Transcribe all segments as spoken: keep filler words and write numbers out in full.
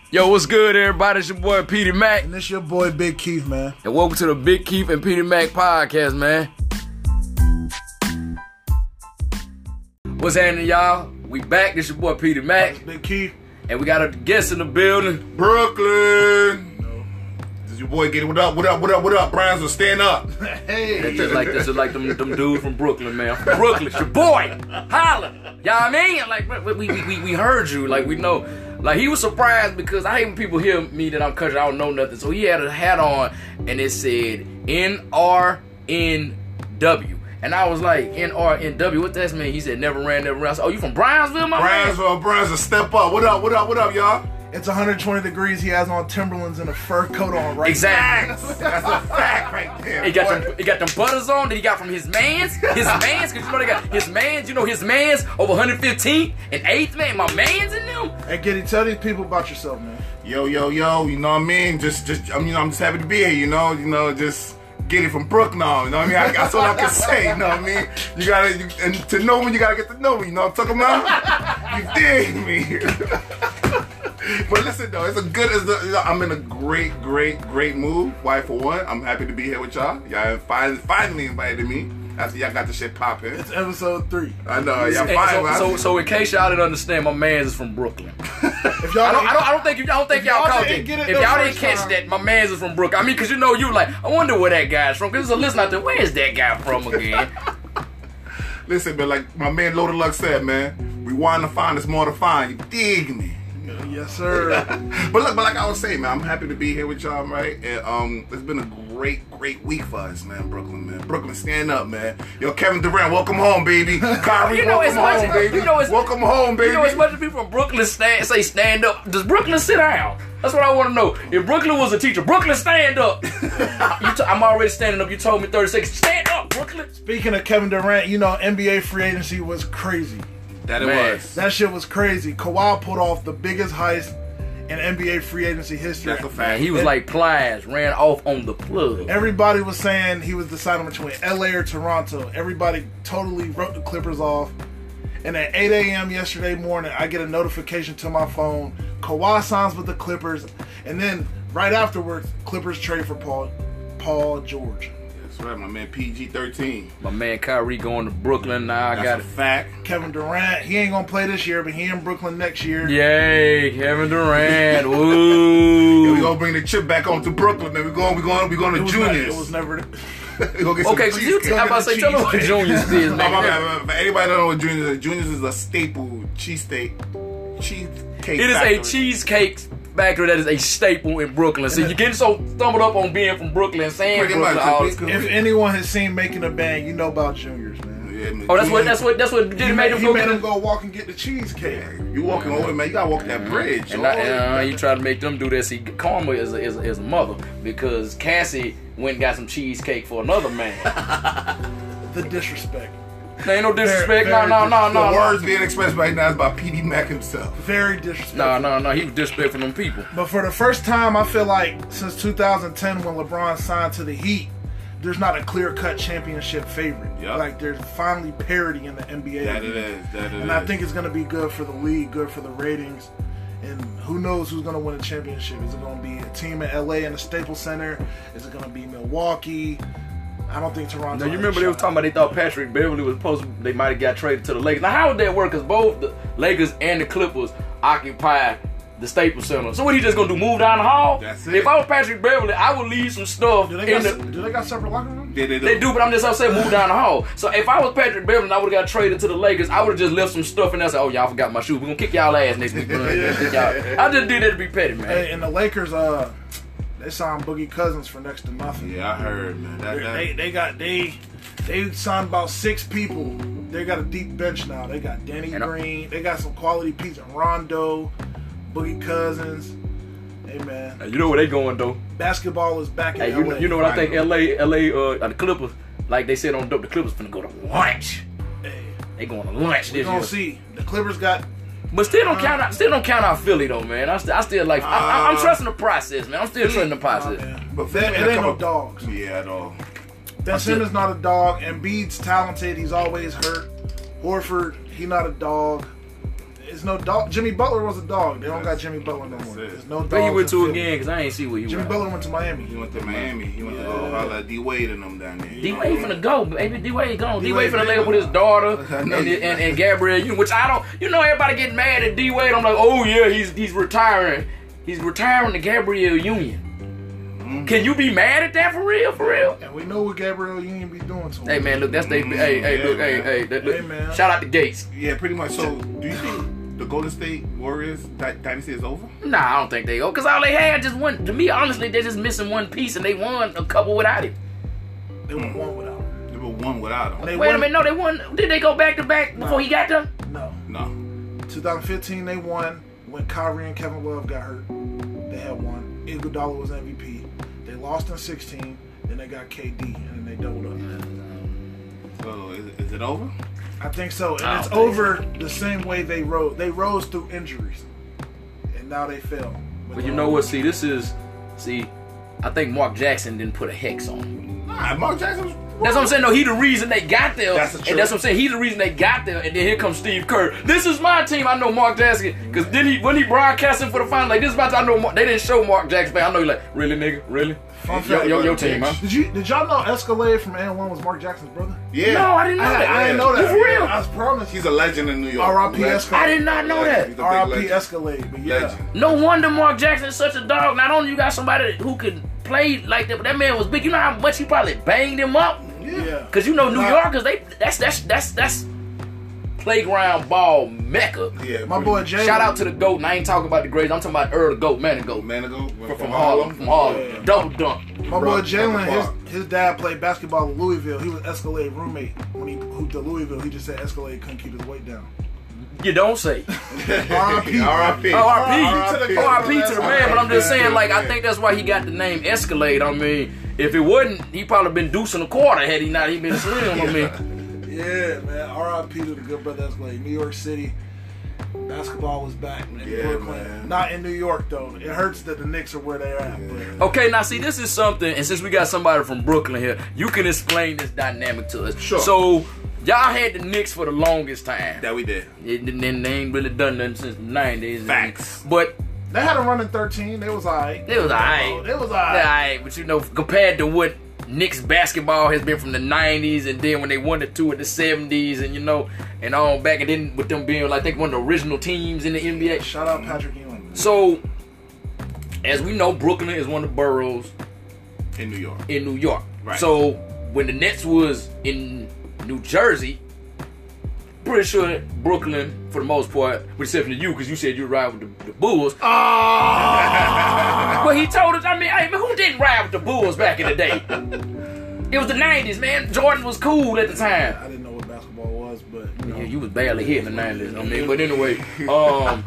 Yo, what's good, everybody? It's your boy, Petey Mac. And this your boy, Big Keith, man. And welcome to the Big Keith and Petey Mac podcast, man. What's happening, y'all? We back. This your boy, Petey Mac. Big Keith. And we got a guest in the building. Brooklyn. This is your boy, get it. What up, what up, what up, what up? Browns will stand up. Hey. That's just like, that's just like them, them dudes from Brooklyn, man. I'm from Brooklyn. It's your boy. Holla. Y'all know what I mean? Like, we, we, we, we heard you. Like, we know. Like, he was surprised because I hate when people hear me that I'm country, I don't know nothing. So he had a hat on and it said N R N W. And I was like, N R N W, what that mean? He said, never ran, never ran. I said, oh, you from Brownsville, my Brownsville, man? Brownsville, step up. What up, what up, what up, y'all? It's one hundred twenty degrees. He has on Timberlands and a fur coat on right Exactly. That's a fact right there. He got, boy. them, he got them butters on that he got from his mans. His mans, because you know they got his mans. You know his mans over one hundred fifteen and eighth, man. My mans in them. Hey, Giddy, tell these people about yourself, man. Yo, yo, yo, you know what I mean? Just, just, I mean, I'm just happy to be here, you know, you know, just get it from Brooklyn on, you know what I mean? I, that's all I can say, you know what I mean? You gotta, you, and to know me, you gotta get to know me, you know what I'm talking about? You dig me? But listen though, it's a good, it's a, you know, I'm in a great, great, great mood. Why for one, I'm happy to be here with y'all. Y'all finally, finally invited me after y'all got the shit popping. It's episode three. I know, y'all Hey, finally. so, so, so in case y'all didn't understand, my man's is from Brooklyn. If y'all I don't, I don't, I don't think, you, I don't think If y'all y'all caught didn't it. get it If the y'all didn't first catch time. that, my man's is from Brooklyn. I mean, cause you know you like, I wonder where that guy's from. Cause there's a listener out there. Where is that guy from again? Listen, but like my man Loaded Luck said, man, we want to find, there's more to find. You dig me? Yes, sir. But look, but like I was saying, man, I'm happy to be here with y'all, right? And um, it's been a great, great week for us, man. Brooklyn, man. Brooklyn, stand up, man. Yo, Kevin Durant, welcome home, baby. Kyrie, You know, welcome as much home, as- baby. you know, as- welcome home, baby. You know, as much as people from Brooklyn stand, say stand up, does Brooklyn sit down? That's what I want to know. If Brooklyn was a teacher, Brooklyn stand up. You t- I'm already standing up. You told me thirty seconds. Stand up, Brooklyn. Speaking of Kevin Durant, you know, N B A free agency was crazy. that it Man. was. That shit was crazy. Kawhi pulled off the biggest heist in N B A free agency history. That's a Man, fact. he was And- like Plies, ran off on the plug. Everybody was saying he was deciding between L A or Toronto. Everybody totally wrote the Clippers off. And at eight a.m. yesterday morning, I get a notification to my phone. Kawhi signs with the Clippers. And then right afterwards, Clippers trade for Paul Paul George. That's right, my man P G thirteen. My man Kyrie going to Brooklyn. Now I That's got a it. fact. Kevin Durant, he ain't gonna play this year, but he in Brooklyn next year. Yay, Kevin Durant. Yo, we Woo. gonna bring the chip back on to Brooklyn, man. We going, we going, we going It to was, never, juniors. it was never. We gonna get some Okay, cause you, cheesecake. I'm about to say, tell me what Juniors is, No, my man. bad, my bad. Anybody don't know what Juniors is? Juniors is a staple cheesesteak. Cheesecake. It is factory. a cheesecake factory that is a staple in Brooklyn. So you're getting so stumbled up on being from Brooklyn and saying Pretty Brooklyn much. all this. If- If anyone has seen Making a Bang, you know about Juniors, man. Yeah, man. Oh, that's what that's what that's what did He it made, make him he go made get him it? go walk and get the cheesecake. You walking over, man. You gotta walk that bridge. And, I, oh. and uh, you try to make them do that. See, Karma is a, is, a, is a mother because Cassie went and got some cheesecake for another man. The disrespect. There ain't no disrespect. Very, No, very no, no, the no, no. words being expressed right now is by P D Mac himself. Very disrespectful. No, no, no. He was disrespecting them people. But for the first time, I feel like since two thousand ten when LeBron signed to the Heat, there's not a clear-cut championship favorite. Yup. Like there's finally parity in the N B A. That it is. That it And is. I think it's going to be good for the league, good for the ratings. And who knows who's going to win a championship? Is it going to be a team in L A in the Staples Center? Is it going to be Milwaukee? I don't think Toronto. Now you has a remember they was shot. talking about they thought Patrick Beverly was supposed to, they might have got traded to the Lakers. Now how would that work? Because both the Lakers and the Clippers occupy the Staples Center. So what he just gonna do? Move down the hall? That's it. If I was Patrick Beverly, I would leave some stuff Do they, in got, the. se- do they got separate locker rooms? They, they, They do, but I'm just saying move down the hall. So if I was Patrick Beverly and I would have got traded to the Lakers, I would have just left some stuff in there. Say, oh y'all forgot my shoes. We're gonna kick y'all ass next week. Kick y'all. I just did that to be petty, man. Hey, and the Lakers, uh, they signed Boogie Cousins for next to nothing. Yeah, I heard, man. That, that, They they got they they signed about six people. They got a deep bench now. They got Danny And I- Green. They got some quality pieces. Rondo, Boogie Cousins. Hey man, Hey, you know where they going though? basketball is back in Hey, you L A. know, you know what I think? L A, L A, uh, the Clippers, like they said on Dope, the Clippers finna go to lunch. Hey, They going to lunch we this gonna year. see. The Clippers got. But still don't count out. Still don't count out Philly though, man. I, st- I still like. I, I, I'm Uh, trusting the process, man. I'm still trusting the Nah, process. man. But That- Philly it got ain't a no couple- dogs. Yeah, at all. Ben Simmons not a dog. Embiid's talented. He's always hurt. Horford, he not a dog. It's no dog. Jimmy Butler was a dog. They don't got Jimmy Butler no more. That's it. There's no dog. Where he went to again? Because I ain't see where he Jimmy went. Butler went to Miami. He went to Miami. He went to go Yeah. holler at D Wade and them down there. D Wade finna go, baby. D Wade gone. D D-Wade Wade finna lay up with his daughter and, and, and Gabrielle Union, which I don't. You know, everybody getting mad at D Wade. I'm like, oh yeah, he's he's retiring. He's retiring to Gabrielle Union. Mm-hmm. Can you be mad at that for real? For real? And we know what Gabrielle Union be doing to him. Hey man, look, that's they. Hey, hey, Yeah, look, man. hey, hey, that, look, Hey, man. shout out to Gates. Yeah, pretty much. So, do you think the Golden State Warriors dy- dynasty is over? Nah, I don't think they go. Cause all they had just one. To me, honestly, they're just missing one piece, and they won a couple without him. They won one without him. They were one without him. They Wait a won- minute, no, they won. Did they go back to back before he got them? No. No. twenty fifteen they won when Kyrie and Kevin Love got hurt. They had one. Iguodala was M V P. They lost in sixteen. Then they got K D, and then they doubled up. So, is, is it over? I think so, and I it's don't think over the same way they rose. They rose through injuries, and now they fell. But you know what? See, this is. See, I think Mark Jackson didn't put a hex on him. Nah, Mark Jackson was. That's what I'm saying. No, he the reason they got there. That's the and truth. that's what I'm saying. He the reason they got there. And then here comes Steve Kerr. This is my team. I know Mark Jackson. Because then he when he broadcasting for the final, like this is my team. I know Mark, they didn't show Mark Jackson. But I know he like, really, nigga, really. Fun Yo, fact, yo, your team, huh? Did you did y'all know Escalade from A one was Mark Jackson's brother? Yeah. No, I didn't know I, that. I didn't know that. You for real? I was promised. He's a legend in New York. R I P Legend. Escalade. I did not know Legend. He's that. a big R I P legend. Escalade, but yeah. Legend. No wonder Mark Jackson is such a dog. Not only you got somebody who could play like that, but that man was big. You know how much he probably banged him up. Yeah. Cause you know New Nah. Yorkers, they that's that's that's that's playground ball mecca. Yeah. My pretty boy much. Jalen. Shout out to the GOAT, and I ain't talking about the grades. I'm talking about Earl the GOAT, man the GOAT. Man ago. From, from Harlem, from Harlem. Yeah. Double dunk. My boy Bro, Jalen, Park. his, his dad played basketball in Louisville. He was Escalade roommate when he hooped at Louisville. He just said Escalade couldn't keep his weight down. You don't say. R I P R I P. Oh, R I P. R I P to the Oh, R I P to the man, but I'm just saying, like, I Yeah. think that's why he got the name Escalade. I mean, if it wasn't, he probably been deucing a quarter had he not he been slim. I mean, Yeah, man. R I P to the good brother Escalade. New York City. Basketball was back in Yeah, Brooklyn. man. Not in New York, though. It hurts that the Knicks are where they're at. But okay, now see, this is something, and since we got somebody from Brooklyn here, you can explain this dynamic to us. Sure. So, y'all had the Knicks for the longest time. That we did. It, and they ain't really done nothing since the nineties. Facts. But they had a run in thirteen. They was alright. it was alright. It was Yeah, alright. alright, but you know, compared to what Knicks basketball has been from the nineties, and then when they won the two in the seventies, and you know, and on back, and then with them being like, I think one of the original teams in the N B A. Shout out Patrick Ewing. So, as we know, Brooklyn is one of the boroughs In New York. in New York. Right. So, when the Nets was in New Jersey, pretty sure Brooklyn, for the most part, with exception of you, because you said you ride with the, the Bulls. Ah! Well, he told us, I mean, hey, man, who didn't ride with the Bulls back in the day? It was the nineties, man. Jordan was cool at the time. I didn't know what basketball was, but you know. Yeah, you was barely hitting the nineties, I mean, but anyway, um,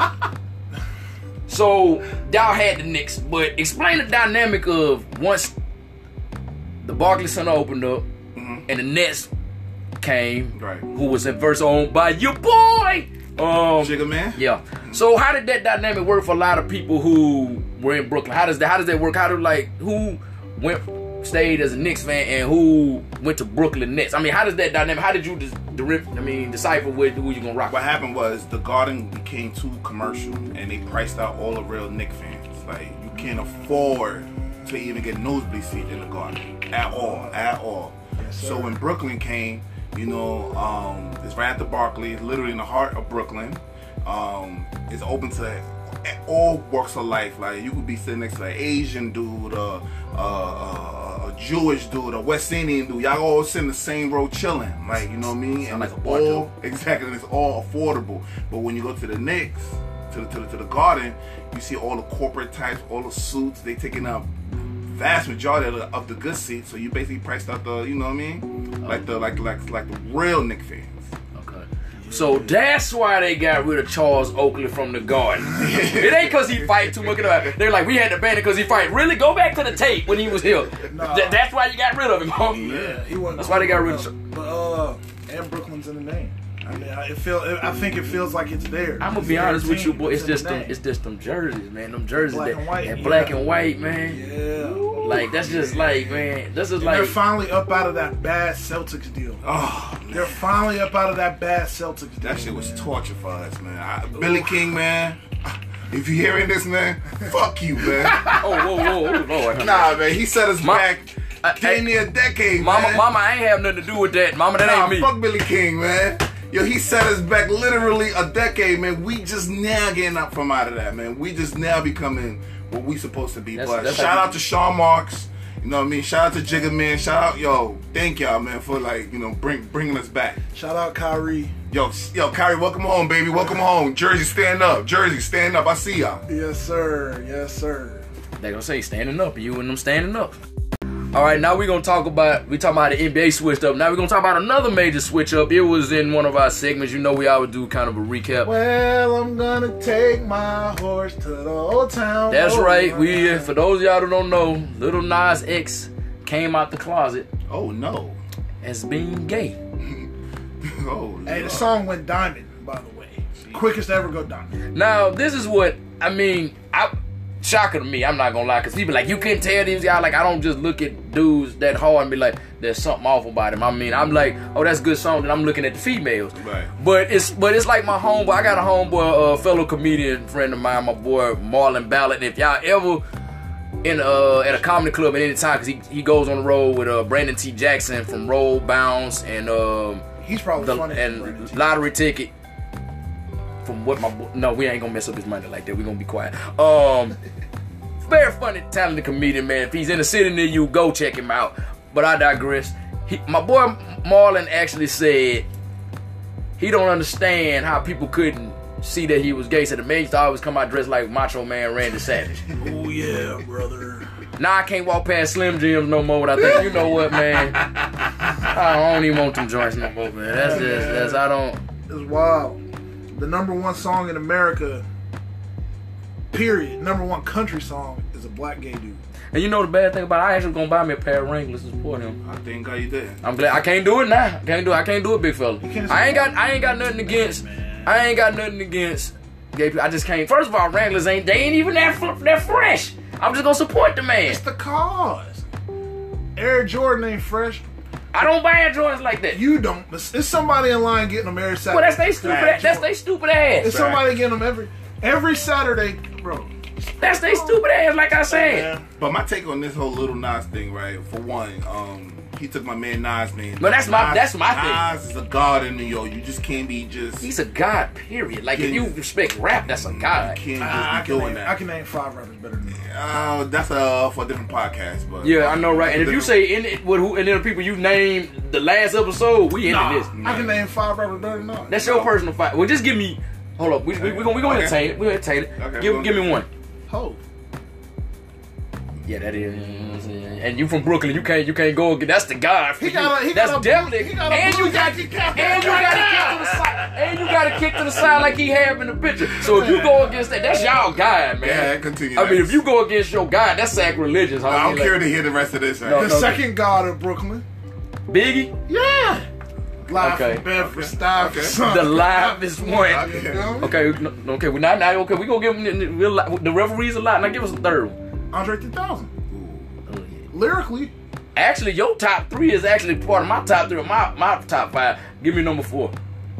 so y'all had the Knicks, but explain the dynamic of once the Barclays Center opened up Mhm. and the Nets came, Right. who was at first owned by your boy. Um, Sugar Man? yeah. So how did that dynamic work for a lot of people who were in Brooklyn? How does that? How does that work? How do like who went stayed as a Knicks fan and who went to Brooklyn Nets? I mean, how does that dynamic? How did you just I mean decipher with who you gonna rock? What happened was the Garden became too commercial and they priced out all the real Knicks fans. Like, you can't afford to even get nosebleed seat in the Garden. At all. At all. Yes, sir. So when Brooklyn came, you know, um, it's right at the Barclays, literally in the heart of Brooklyn. Um, it's open to all walks of life. Like, you could be sitting next to an Asian dude, a, a, a, a Jewish dude, a West Indian dude. Y'all all sitting in the same row chilling. Like, you know what I mean? Sound And like it's a bar, all exactly, and it's all affordable. But when you go to the Knicks, to the, to the to the Garden, you see all the corporate types, all the suits. They taking up vast majority of the, of the good seats. So you basically priced out the, you know what I mean? Like the like like like the real Knicks fans. Okay. So that's why they got rid of Charles Oakley from the Garden. It ain't because he fight too much. They're like, we had to ban it because he fight. Really? Go back to the tape when he was here. Nah. Th- that's why you got rid of him, huh? Yeah, he wasn't. That's why they got rid of him. But uh, and Brooklyn's in the name. I mean, I- it feel. I think it feels like it's there. I'm gonna It's be their honest with team. you, boy. It's in just the them. name. It's just them jerseys, man. Them jerseys, Black that, and white, that yeah. black and white, man. Yeah. Like that's just like, man. This is And like. they're finally up out of that bad Celtics deal. Oh They're finally up out of that bad Celtics. That team, shit was man. torture for us, man. I, Billy King, man. If you hearing this, man, fuck you, man. Oh, whoa, whoa, whoa, Lord. Nah, man, he set us Ma- back I- damn near a decade, Mama, man. mama, I ain't have nothing to do with that. Mama, that Nah, ain't me. fuck Billy King, man. Yo, he set us back literally a decade, man. We just now getting up from out of that, man. We just now becoming what we supposed to be. That's- but that's shout how out to Sean Marks. You know what I mean? Shout out to Jigga Man. Shout out, yo, thank y'all, man, for like, you know, bring bringing us back. Shout out Kyrie. Yo, s- yo, Kyrie, welcome home, baby. Welcome home. Jersey, stand up. Jersey, stand up. I see y'all. Yes, sir. Yes, sir. They gonna say standing up, you and them standing up. All right, now we're gonna talk about we talking about the N B A switched up. Now we're gonna talk about another major switch up. It was in one of our segments. You know, we always do kind of a recap. Well, I'm gonna take my horse to the old town. That's road. right. We for those of y'all who don't know, Lil Nas X came out the closet Oh, no. as being gay. Oh, Hey, the Lord. song went diamond, by the way. Quickest to ever go diamond. Now, this is what I mean. I shocker to me. I'm not gonna lie, cause people like you can't tell these guys. Like I don't just look at dudes that hard and be like, there's something awful about him. I mean, I'm like, oh, that's a good song. And I'm looking at the females. Right. But it's but it's like my homeboy. I got a homeboy, a fellow comedian friend of mine, my boy Marlon Ballard. And if y'all ever in uh at a comedy club at any time, cause he he goes on the road with uh Brandon T. Jackson from Roll Bounce and um He's probably the funny. and lottery ticket. From what my bo- no, we ain't gonna mess up his money like that. We gonna be quiet. Um, very funny, talented comedian, man. If he's in the city near you, go check him out. But I digress. He, my boy Marlon actually said he don't understand how people couldn't see that he was gay. So the man used to always come out dressed like Macho Man Randy Savage. Oh yeah, brother. Now I can't walk past Slim Jims no more. But I think you know what, man. I don't even want them joints no more, man. That's just that's I don't. It's wild. The number one song in America, period, number one country song is a black gay dude. And you know the bad thing about it, I actually gonna buy me a pair of Wranglers to support him. I think how you did. I'm glad I can't do it now. I can't do it. I can't do it, big fella. can't I ain't support got I ain't got nothing against I ain't got nothing against gay people. I just can't. First of all, Wranglers ain't they ain't even that fr- that fresh. I'm just gonna support the man. It's the cause. Air Jordan ain't fresh. I don't buy joints like that. You don't. It's it's somebody in line getting them every Saturday. Well, that's they stupid. Ass, that's they stupid ass. It's somebody getting them every every Saturday, bro. That's they stupid ass. Like I said. Man. But my take on this whole Little Nas thing, right? For one, um, he took my man Nas name. But that's my- Nas, that's my thing. Nas is a god in New York. You just can't be just. He's a god. Period. Like if you respect rap, that's a god. You can't just I, I be can doing name, that. I can name five rappers better than that. Uh, that's uh for a different podcast, but Yeah, I know, right? And if you say in it with who and then the people you named the last episode, we into Nah, this. I can name five rappers better than that. That's your personal fight. Well, just give me. Hold up. We we we gonna we gonna Okay. entertain it. We gonna entertain it. Okay, give well, give me one. Ho. Yeah, that is. You know what I'm saying? And you from Brooklyn, you can't you can't go against. That's the God. For He you. got a- he That's got a- definitely. he got a and blue you got jacket cap. and you got to kick to the side. And you got to kick to the side like he have in the picture. So if you go against that, that's y'all guy, man. Yeah, continue. I mean, next. if you go against your guy, that's sacrilegious. I don't Like, care to hear the rest of this. Right? No, The no. second god of Brooklyn. Biggie, Yeah. Live Okay. from Bedford, Okay. Stuyvesant. Okay. Son. the livest one. Okay. You know? Okay, no, okay, we not now. Okay, we gonna give him the, the, the referees a lot. Now give us a third one. Andre three thousand. Oh, yeah. Lyrically, Actually, your top three is actually part of my top three, my my top five. Give me number four.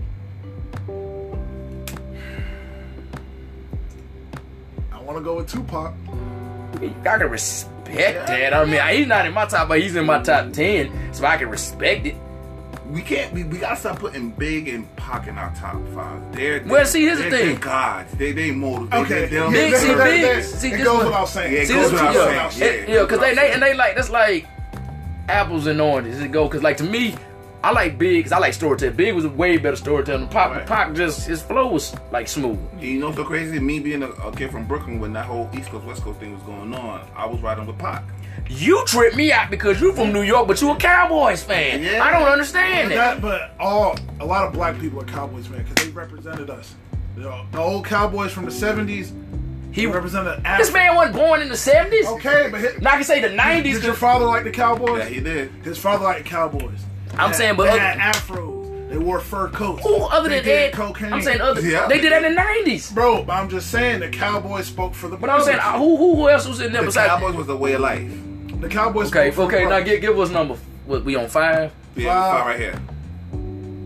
I want to go with Tupac. I can respect that. I mean, he's not in my top, but he's in my top ten, so I can respect it. We can't. We, we gotta stop putting Big and Pac in our top five. They're, Well, see, here's the they're, thing. They're gods. They they more. They, Okay. They, they don't- Big, That- see, that- Big, that- see, it this goes one- without saying. Yeah, it See, goes this without yeah, saying. it- Yeah, yeah, because they, it goes they without and they like that's like apples and oranges. It go because like to me, I like Big because I like storytelling. Big was a way better storyteller than Pac. Right. Pac just his flow was like smooth. You know what's so crazy? Me being a, a kid from Brooklyn when that whole East Coast West Coast thing was going on, I was riding with Pac. You tripped me out because you from New York, but you a Cowboys fan. Yeah. I don't understand But, that. that, but all a lot of black people are Cowboys fans because they represented us. The, the old Cowboys from the seventies, He he represented this Africa. man wasn't born in the seventies. Okay, but his, Now I can say the nineties. did your father like the Cowboys? Yeah, he did. His father liked the Cowboys. I'm They saying, had- but they other- had afros. They wore fur coats. Who other they than did that? cocaine. I'm saying other. Yeah. They did that in the nineties. Bro, but I'm just saying the Cowboys spoke for the. But I'm saying brothers. uh, who who who else was in there The besides? Cowboys was a way of life. the Cowboys. Okay, spoke for okay. the Now brothers. give give us number. What we on five? Yeah, Wow. wow. right here.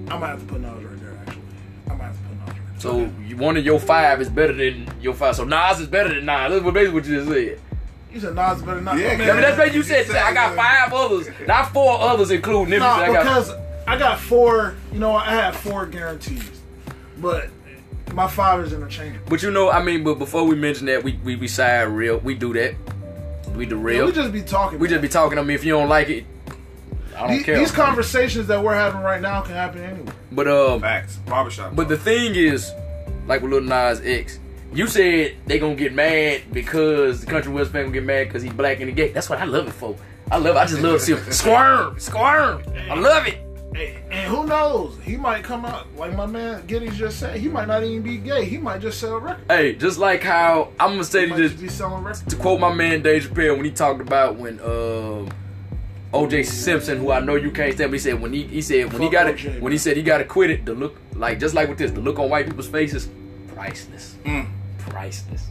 I might have to put Nas right there. Actually, I might have to put Nas right there. So you, one of your five is better than your five. So Nas is better than Nas. That's what basically what you just said. You said Nas is better than Nas. Yeah, I mean, I mean, that's what you said. I got five others, not four others, including Nipsey. No, I got, because I got four. You know, I have four guarantees, but my five is interchangeable. but you know, I mean, but before we mention that, we we, we side real. We do that. We the real. Yeah, we just be talking. We just be talking. I mean, if you don't like it, I don't these, care. These conversations that we're having right now can happen anywhere. But um, Facts. Barbershop. but the thing is, like with Lil Nas X, you said they gonna get mad because the country West fan gonna get mad because he's black and gay. That's what I love it for. I love it. I just love to see him squirm, squirm. I love it. Hey, and who knows? He might come out like my man Giddy's just said. He might not even be gay. He might just sell records. Hey, just like how I'm gonna say He you might this. just be selling records. To quote my man Dave Chappelle when he talked about when um, O J Simpson, who I know you can't stand, but he said when he he said when he Fuck got O it J, when he said he got to quit it, the look like just like with this, the look on white people's faces, priceless, Mm. priceless,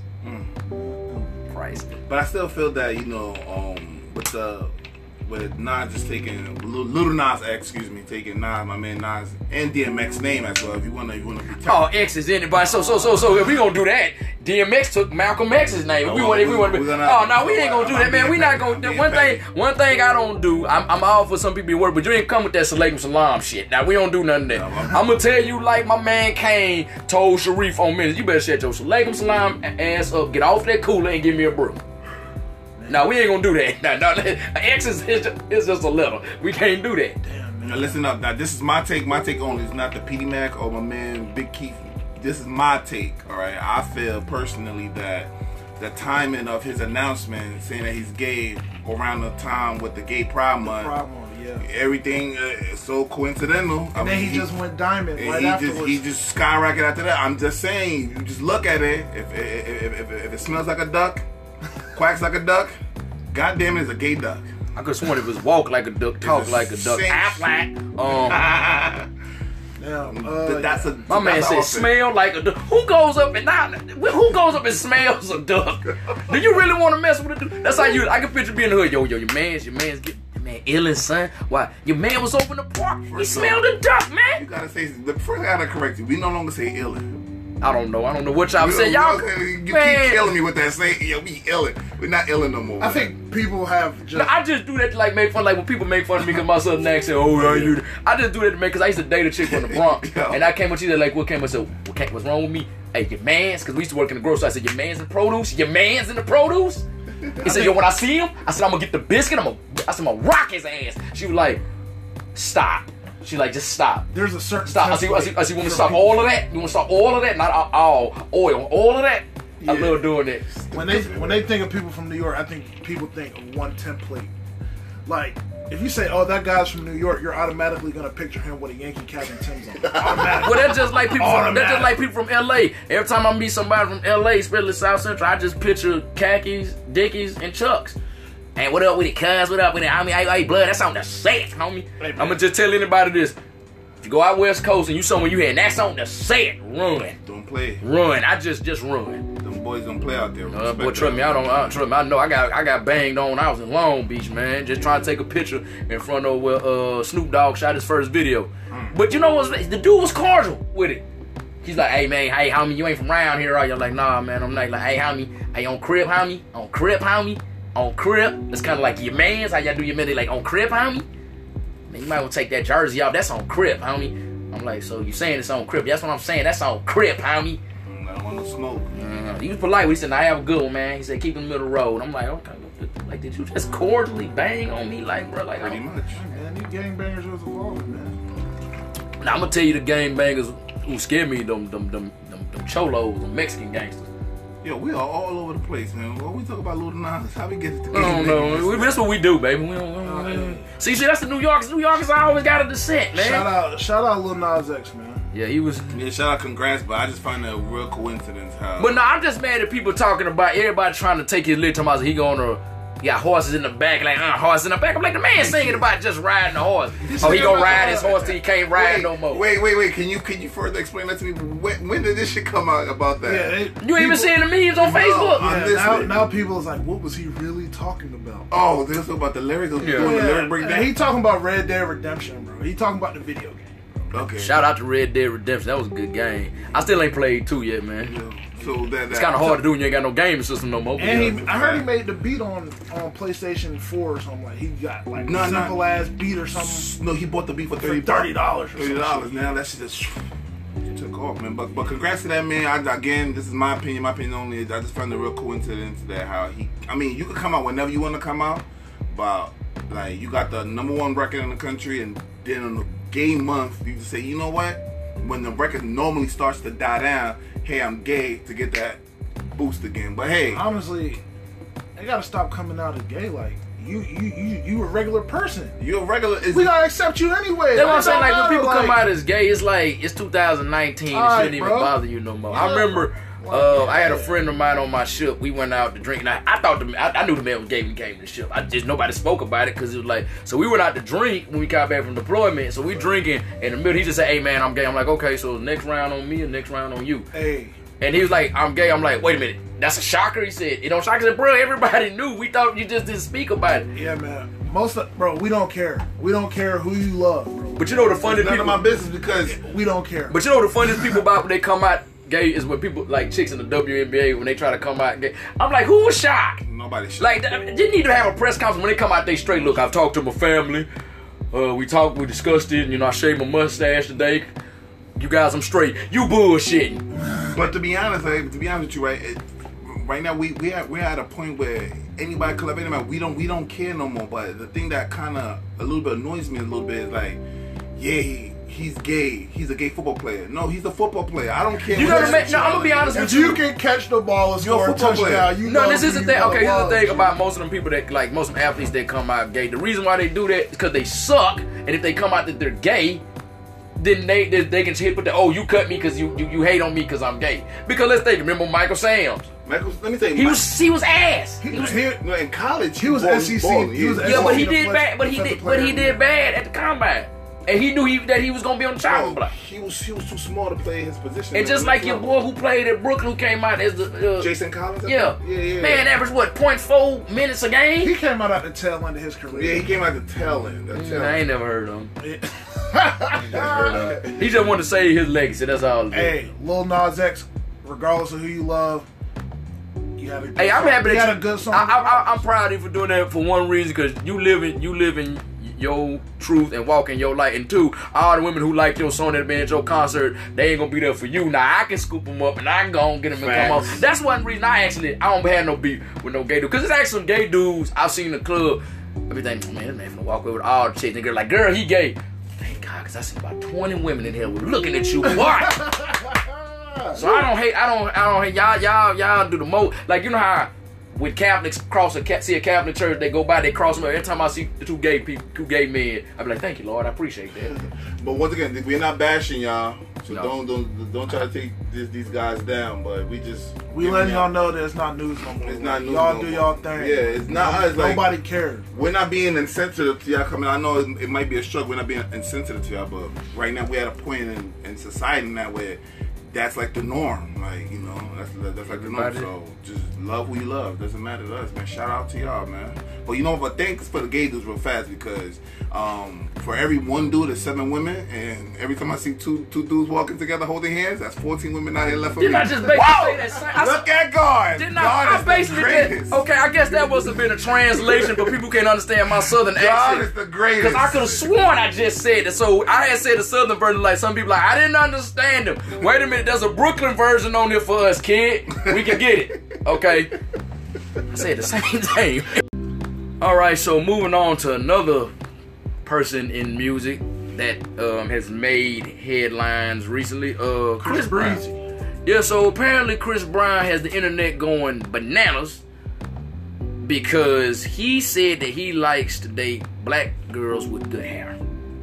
priceless. But I still feel that, you know, um, with the with Nas just taking Lil Little Nas X, excuse me, taking Nas, my man Nas, and D M X name as well. If you wanna, you wanna be. Oh, X is in it, but so so so so if we gonna do that, D M X took Malcolm X's name. If we Oh, want, if we want to. we're gonna- Oh no, we ain't gonna do that, I'm man. We being not petty. gonna. I'm do being One thing, petty. one thing I don't do. I'm I'm all for some people to work, but you ain't come with that Salaikum Salam shit. Now we don't do nothing of that. No, I'm- I'm gonna tell you like my man Kane told Sharif on minutes. You better shut your Salaikum Salam ass up, get off that cooler, and give me a brew. Now we ain't gonna do that. Now, no, X is, is just, is just a letter. We can't do that. Now listen up. Now this is my take. My take only. It's not the P D Mac or my man Big Keith. This is my take. All right. I feel personally that the timing of his announcement saying that he's gay around the time with the Gay Pride Month, Problem, yeah. everything uh, is so coincidental. I And then mean, he, just went diamond and right he afterwards. just he just skyrocketed after that. I'm just saying, you just look at it. If if, if, if, if it smells like a duck, quacks like a duck, goddamn it, it's a gay duck. I could sworn it was walk like a duck, talk like a duck. Same Aflac. Um, Damn, uh, Th- that's a my man that's said how I feel. smell like a duck. Who goes up and not? Who goes up and smells a duck? Do you really want to mess with a duck? That's how you. I can picture being in the hood. Yo, yo, your man's, your man's get. Man, illin', son. Why? Your man was over in the park. He First smelled a duck, You man. gotta say the first I gotta correct you. We no longer say illin. I don't know. I don't know what y'all We say. don't- Y'all, you keep man. killing me with that. Say yo, we illin. We're not illin no more. I think people have just. No, I just do that to like make fun. Like when people make fun of me because my southern accent. Oh, I do that. I just do that to make because I used to date a chick from the Bronx, Yo. and I came up to you like, what came? I said, what came, what's wrong with me? Hey, your man's because we used to work in the grocery. I said, your man's in produce. Your man's in the produce. He said, yo, when I see him, I said, I'm gonna get the biscuit. I'm gonna, I said, I'm gonna rock his ass. She was like, stop. She like, just stop. There's a certain. Stop. I see. I see. I see. You want me to for stop people. all of that? You want to stop all of that? Not all, all oil. All of that. I Yeah. love doing that. When they when they think of people from New York, I think people think of one template. Like if you say, "Oh, that guy's from New York," you're automatically gonna picture him with a Yankee cap and Tim's on. Automatically. Well, that's just like people. From, that's just Automatic. like people from L A. Every time I meet somebody from L A, especially South Central, I just picture khakis, Dickies, and Chucks. And what up with it, cuz? What up with it? I mean, hey, hey, blood, that's on the set, homie. Hey, I'm gonna just tell anybody this. If you go out West Coast and you somewhere you had, that's on the set. Run, don't play. run. I just, just run. Them boys don't play out there. Uh, Respect boy, trust me, that. I don't. I, trust me, I know. I got, I got banged on when I was in Long Beach, man. Just trying to take a picture in front of where uh, Snoop Dogg shot his first video. But you know what? The dude was cordial with it. He's like, hey man, hey homie, you ain't from around here, are you? Like, nah, man. I'm like, like, hey homie, hey on Crip, homie, on Crip, homie, on Crip. It's kind of like your man's. How y'all do your man? They like on Crip, homie. Man, you might want to take that jersey off. That's on Crip, homie. I'm like, so you saying it's on Crip? That's what I'm saying. That's on Crip, homie. Mm, I don't want no smoke. Uh, he was polite. He said, "I have a good one, man." He said, "Keep in the middle of the road." I'm like, "Okay, like, did you just cordially bang on me, like, bro, like?" Pretty I'm, much. Man, these gangbangers was evolving, man. now I'm gonna tell you the gang bangers who scare me, them, them, them, them, them cholos, them Mexican gangsters. Yo, we are all over the place, man. When we talk about Lil Nas, how we get it to I don't know. We- That's what we do, baby. We don't, we don't, we don't. See, see, that's the New Yorkers. New Yorkers always got a descent, man. Shout out, shout out, Lil Nas X, man. Yeah, he was. Yeah, shout out, congrats, but I just find that a real coincidence how. But no, I'm just mad at people talking about everybody trying to take his leg. Talking about he going to. He got horses in the back, like uh, horses in the back. I'm like, the man singing about just riding the horse. Oh, he gonna ride his horse till he can't ride wait, no more. Wait, wait, wait. Can you can you further explain that to me? When, when did this shit come out about that? Yeah, they, You ain't people- even seeing the memes on Facebook? I'm Yeah, now, listening. now people is like, what was he really talking about? Oh, this is about the lyrics. Yeah. Doing the lyric Yeah, breakdown. he talking about Red Dead Redemption, bro. He talking about the video game. Okay. Shout out to Red Dead Redemption. That was a good game. I still ain't played two yet, man. Yeah. So that, that It's kind of hard to do when you ain't got no gaming system no more. And he, Yeah. I heard he made the beat on on PlayStation four or something. Like he got like No, a no. simple ass beat or something No, he bought the beat for for thirty thirty dollars. Thirty dollars. Now that shit just took off, man. But but congrats to that man. I, again, this is my opinion. My opinion only. I just found a real coincidence that how he. I mean, you could come out whenever you want to come out, but like you got the number one record in the country, and then on the gay month, you just say, you know what? When the record normally starts to die down, hey, I'm gay, to get that boost again. But hey, Honestly, they gotta stop coming out as gay. Like you, you, you, you a regular person. you're a regular. Is, We gotta accept you anyway. That's what I'm It saying. don't Like when matter, people come like- out as gay, it's like it's two thousand nineteen. It Alright, shouldn't even bro. bother you no more. Yeah. I remember uh, I had a friend of mine on my ship. We went out to drink. And I, I thought the, I, I knew the man was gay when he came to the ship. I just nobody spoke about it because it was like. So we went out to drink when we got back from deployment. So we drinking in the middle. He just said, "Hey man, I'm gay." I'm like, "Okay, so next round on me and next round on you." Hey, And he was like, "I'm gay." I'm like, "Wait a minute, that's a shocker." He said, "It don't shock." I said, "Bro, everybody knew. We thought you just didn't speak about it." yeah, man. Most of, bro, we don't care. We don't care who you love, bro. But you know the funny none people. of my business because We don't care. But you know the funniest people about when they come out gay is when people like chicks in the W N B A when they try to come out gay. I'm like, who was shocked? nobody should. Like, th- didn't need to have a press conference when they come out. They straight look. I've talked to my family. Uh, we talked. We discussed it. You know, I shaved my mustache today. You guys, I'm straight. You bullshitting. But to be honest, like, to be honest with you, right, it, right now we we are, we're at a point where anybody club anybody, we don't we don't care no more. But the thing that kind of a little bit annoys me a little bit is like, yeah, he, he's gay. He's a gay football player. No, he's a football player. I don't care. You what know the his man- no, I'm gonna be honest if with you you. can catch the ball and You're a score a football player. touchdown, you No, know this who is the you thing. love. Okay, here's the Love thing you. about most of them people that like most of them athletes that come out gay. The reason why they do that is because they suck, and if they come out that they're gay, then they they, they can hit with the oh you cut me because you, you you hate on me because I'm gay. Because let's think. Remember Michael Sam's? Michael, let me tell you, He my- was he was ass. He, He was, he, no, in college He was balled- S E C. balling, He was yeah. yeah, but he Defensive did player- bad. But he defensive did but he player. did bad at the combine, and he knew he that he was gonna be on the chopping Bro, block. he was he was too small to play his position. And just like your boy who played at Brooklyn, who came out as the uh, Jason Collins. I yeah, think? yeah, yeah, man, averaged what point four minutes a he game. came out at the tail end of his career. Yeah, he came out the tail end. The tail I end. ain't never heard of him. Yeah. He just wanted to save his legacy. That's all. it is. Hey, Lil Nas X, regardless of who you love, you had a good Hey, I'm song. happy that you you, had a good song. I, I, I, I'm proud of you for doing that for one reason, because you live in you live in your truth and walk in your light. And two, all the women who like your song that been at your concert, they ain't gonna be there for you. Now I can scoop them up and I can go and get them and come Facts. on. That's one reason I actually I don't have no beef with no gay dude, because there's actually some gay dudes I've seen in the club. I be thinking, man, this man finna walk away with all the chicks. And they're like, girl, he gay. Thank God, because I see about twenty women in here looking at you. What? So I don't hate. I don't. I don't hate y'all. Y'all. Y'all do the most. Like you know how when Catholics cross a see a Catholic church, they go by, they cross them. Every time I see the two gay people, two gay men, I be like, thank you, Lord, I appreciate that. But once again, we're not bashing y'all, so No. don't don't don't try to take this, these guys down. But we just we giving letting y'all know that it's not news no more. It's not news Y'all no do more. y'all thing. Yeah, it's not us, like- Nobody cares. We're not being insensitive to y'all coming. I know it, it might be a struggle. We're not being insensitive to y'all, but right now we're at a point in, in society now where that's like the norm. Like you know, that's that's like the norm. Everybody- So just love who you love. Doesn't matter to us, man. Shout out to y'all, man. But you know, but thanks for the gay dudes real fast, because um, for every one dude, there's seven women, and every time I see two two dudes walking together holding hands, that's fourteen women out here left for me. Didn't I just basically Wow! say that? Same, I, Look at God. didn't God I? I is the basically greatest. did. Okay, I guess that must have been a translation, but people can't understand my southern God accent. is the greatest. Because I could have sworn I just said it. So I had said the southern version, like some people like, I didn't understand him. Wait a minute, there's a Brooklyn version on here for us, kid. We can get it. Okay? I said the same thing. Alright, so moving on to another person in music that um, has made headlines recently. Uh, Chris Brown. Yeah, so apparently Chris Brown has the internet going bananas because he said that he likes to date black girls with good hair.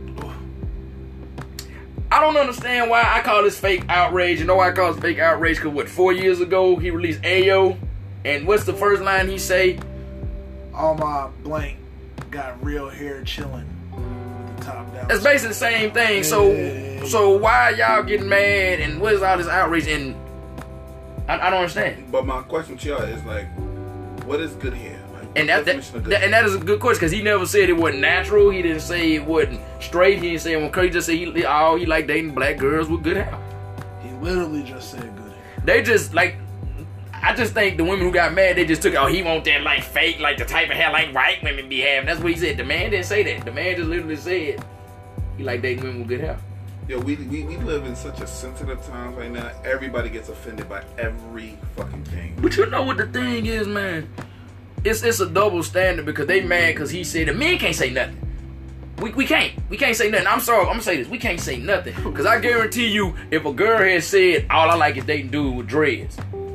I don't understand why I call this fake outrage. You know why I call this fake outrage? Because what, four years ago he released Ayo, and what's the first line he say? All my blank got real hair chilling with the top down. That's basically the same thing. So, so why y'all getting mad and what is all this outrage? And I, I don't understand. But my question to y'all is like, what is good hair? Like, And that, that, that and that is a good question because he never said it wasn't natural. He didn't say it wasn't straight. He didn't say it was crazy. He just said he, oh, he like dating black girls with good hair. He literally just said good hair. They just like, I just think the women who got mad, they just took, oh, he want that like fake, like the type of hair like white women be having. That's what he said. The man didn't say that. The man just literally said he like dating women with good hair. Yo, we, we we live in such a sensitive time right now. Everybody gets offended by every fucking thing. But you know what the thing is, man? It's it's a double standard because they mad because he said the men can't say nothing. We we can't. We can't say nothing. I'm sorry. I'm gonna say this. We can't say nothing because I guarantee you, if a girl had said all I like is dating dude with dreads,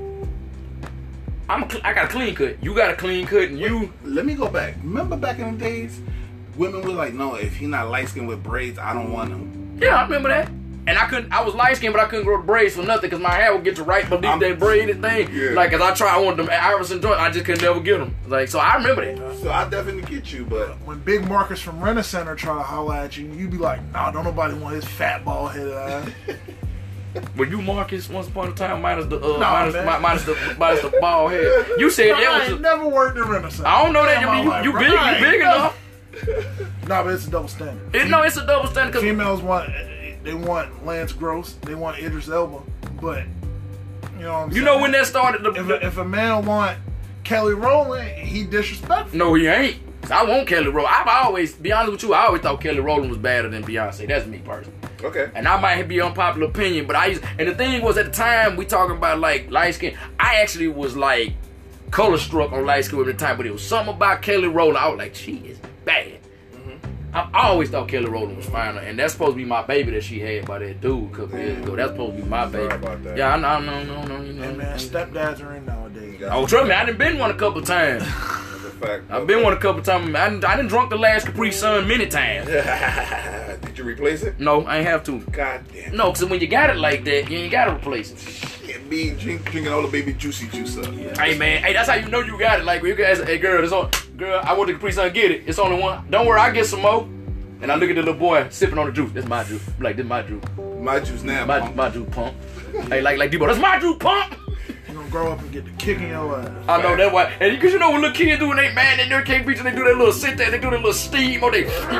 I'm a, I got a clean cut. You got a clean cut, and you. Let me go back. Remember back in the days, women were like, "No, if he not light skinned with braids, I don't want him." Yeah, I remember that. And I couldn't. I was light skinned, but I couldn't grow the braids for nothing because my hair would get to right beneath I'm, that braided thing. Yeah. Like, cause I tried, I wanted them Iverson joint, I just could never get them. Like, so I remember that. So I definitely get you, but when Big Marcus from Rent a Center try to holler at you, you be like, "Nah, don't nobody want his fat bald headed ass." Were you Marcus once upon a time minus the uh, nah, minus, mi- minus the minus the bald head? You said no, that I was ain't a, never worked in Rent a Center. I don't know that. Damn, I mean, like, you, you bro, big, you big enough. Nah, but it's a double standard. It, no, it's a double standard. Cause females want. They want Lance Gross. They want Idris Elba. But, you know what I'm you saying? know when that started? The, if, a, if a man want Kelly Rowland, he disrespectful. No, he ain't. I want Kelly Rowland. I've always, be honest with you, I always thought Kelly Rowland was better than Beyonce. That's me personally. Okay. And I might be unpopular opinion, but I used, and the thing was at the time we talking about like light skin. I actually was like color struck on light skin at the time, but it was something about Kelly Rowland. I was like, she is bad. I always thought Kelly Rowland was finer, and that's supposed to be my baby that she had by that dude a couple years ago. That's supposed to be my baby. Sorry about that. Yeah, I know, no, no, no, you know. Hey man, stepdads are in nowadays. Oh, trust me, I done been one a couple times. That's a fact. I've been one a couple times. I done, I done drunk the last Capri Sun many times. Did you replace it? No, I ain't have to. God damn. No, because when you got it like that, you ain't got to replace it. Yeah, me drink, drinking all the baby juicy juice up. Yeah. Hey man, hey, that's how you know you got it. Like when you guys, hey girl, it's on, girl, I want the Capri Sun, get it. It's only one. Don't worry, I get some more. And I look at the little boy sipping on the juice. That's my juice. I'm like, this my juice. My juice now. My, pump. my juice pump. Hey, like like Debo, that's my juice pump. You gonna grow up and get the kick in your ass. I know that why. And because you know what little kids do when they mad, they never can't reach and they do that little sit there, they do that little steam or they.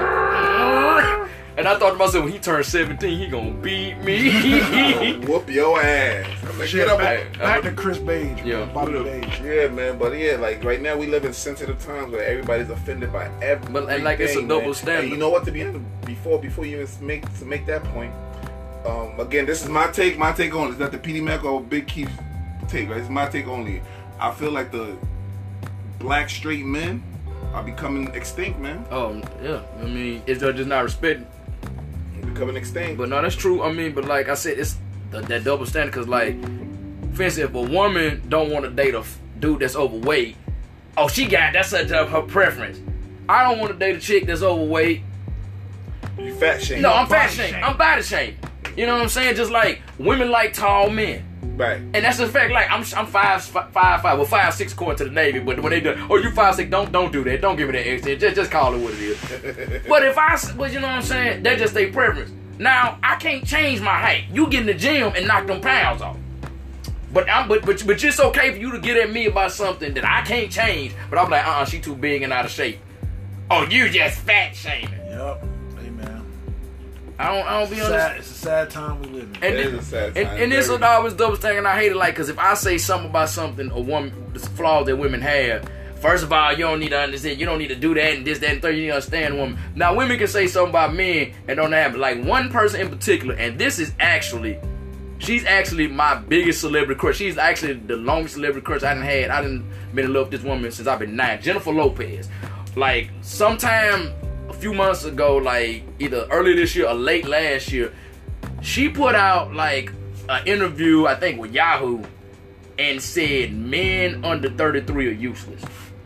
And I thought to myself, when he turned seventeen, he gonna beat me. Whoop your ass. I'm like, Shit, get up. back, back to Chris Page. Yeah. Bobby Page. Yeah, man, but yeah, like right now we live in sensitive times where everybody's offended by everything. But and like it's a double man. standard. And you know what? To be honest, before before you even make to make that point, um, again, this is my take. My take on it. It's not the P D Mac or Big Keith's take. Right? It's my take only. I feel like the black straight men are becoming extinct, man. Um, yeah. I mean, it's they're just not respecting. Becoming extinct. But no, that's true. I mean, but like I said, it's the, that double standard. Cause like, for instance, if a woman don't want to date a f- dude that's overweight, oh, she got that's such a, her preference. I don't want to date a chick that's overweight. You fat shame. No, I'm fat body shame. shame. I'm body shame. You know what I'm saying? Just like women like tall men. Right. And that's the fact. Like I'm, I'm five, five, five, well, five, six according to the Navy. But when they do, oh, you five, six, don't, don't do that. Don't give me that extra. Just, just call it what it is. But if I, but you know what I'm saying? That's just their preference. Now I can't change my height. You get in the gym and knock them pounds off. But I'm, but, but, but it's okay for you to get at me about something that I can't change. But I'm like, uh, uh she too big and out of shape. Oh, you just fat shaming. Yep. Amen. I don't, I don't be It's, on sad, it's a sad time we live in. And, It this, is a sad and, time, and this very. is always double standard. And I hate it, like, because if I say something about something, a woman, the flaws that women have, first of all, you don't need to understand. You don't need to do that and this, that, and third. You need to understand a woman. Now, women can say something about men and don't have, like, one person in particular, and this is actually, she's actually my biggest celebrity crush. She's actually the longest celebrity crush I done had. I done been in love with this woman since I've been nine. Jennifer Lopez. Like, sometime a few months ago, like, either early this year or late last year, she put out, like, an interview, I think, with Yahoo, and said men under thirty-three are useless.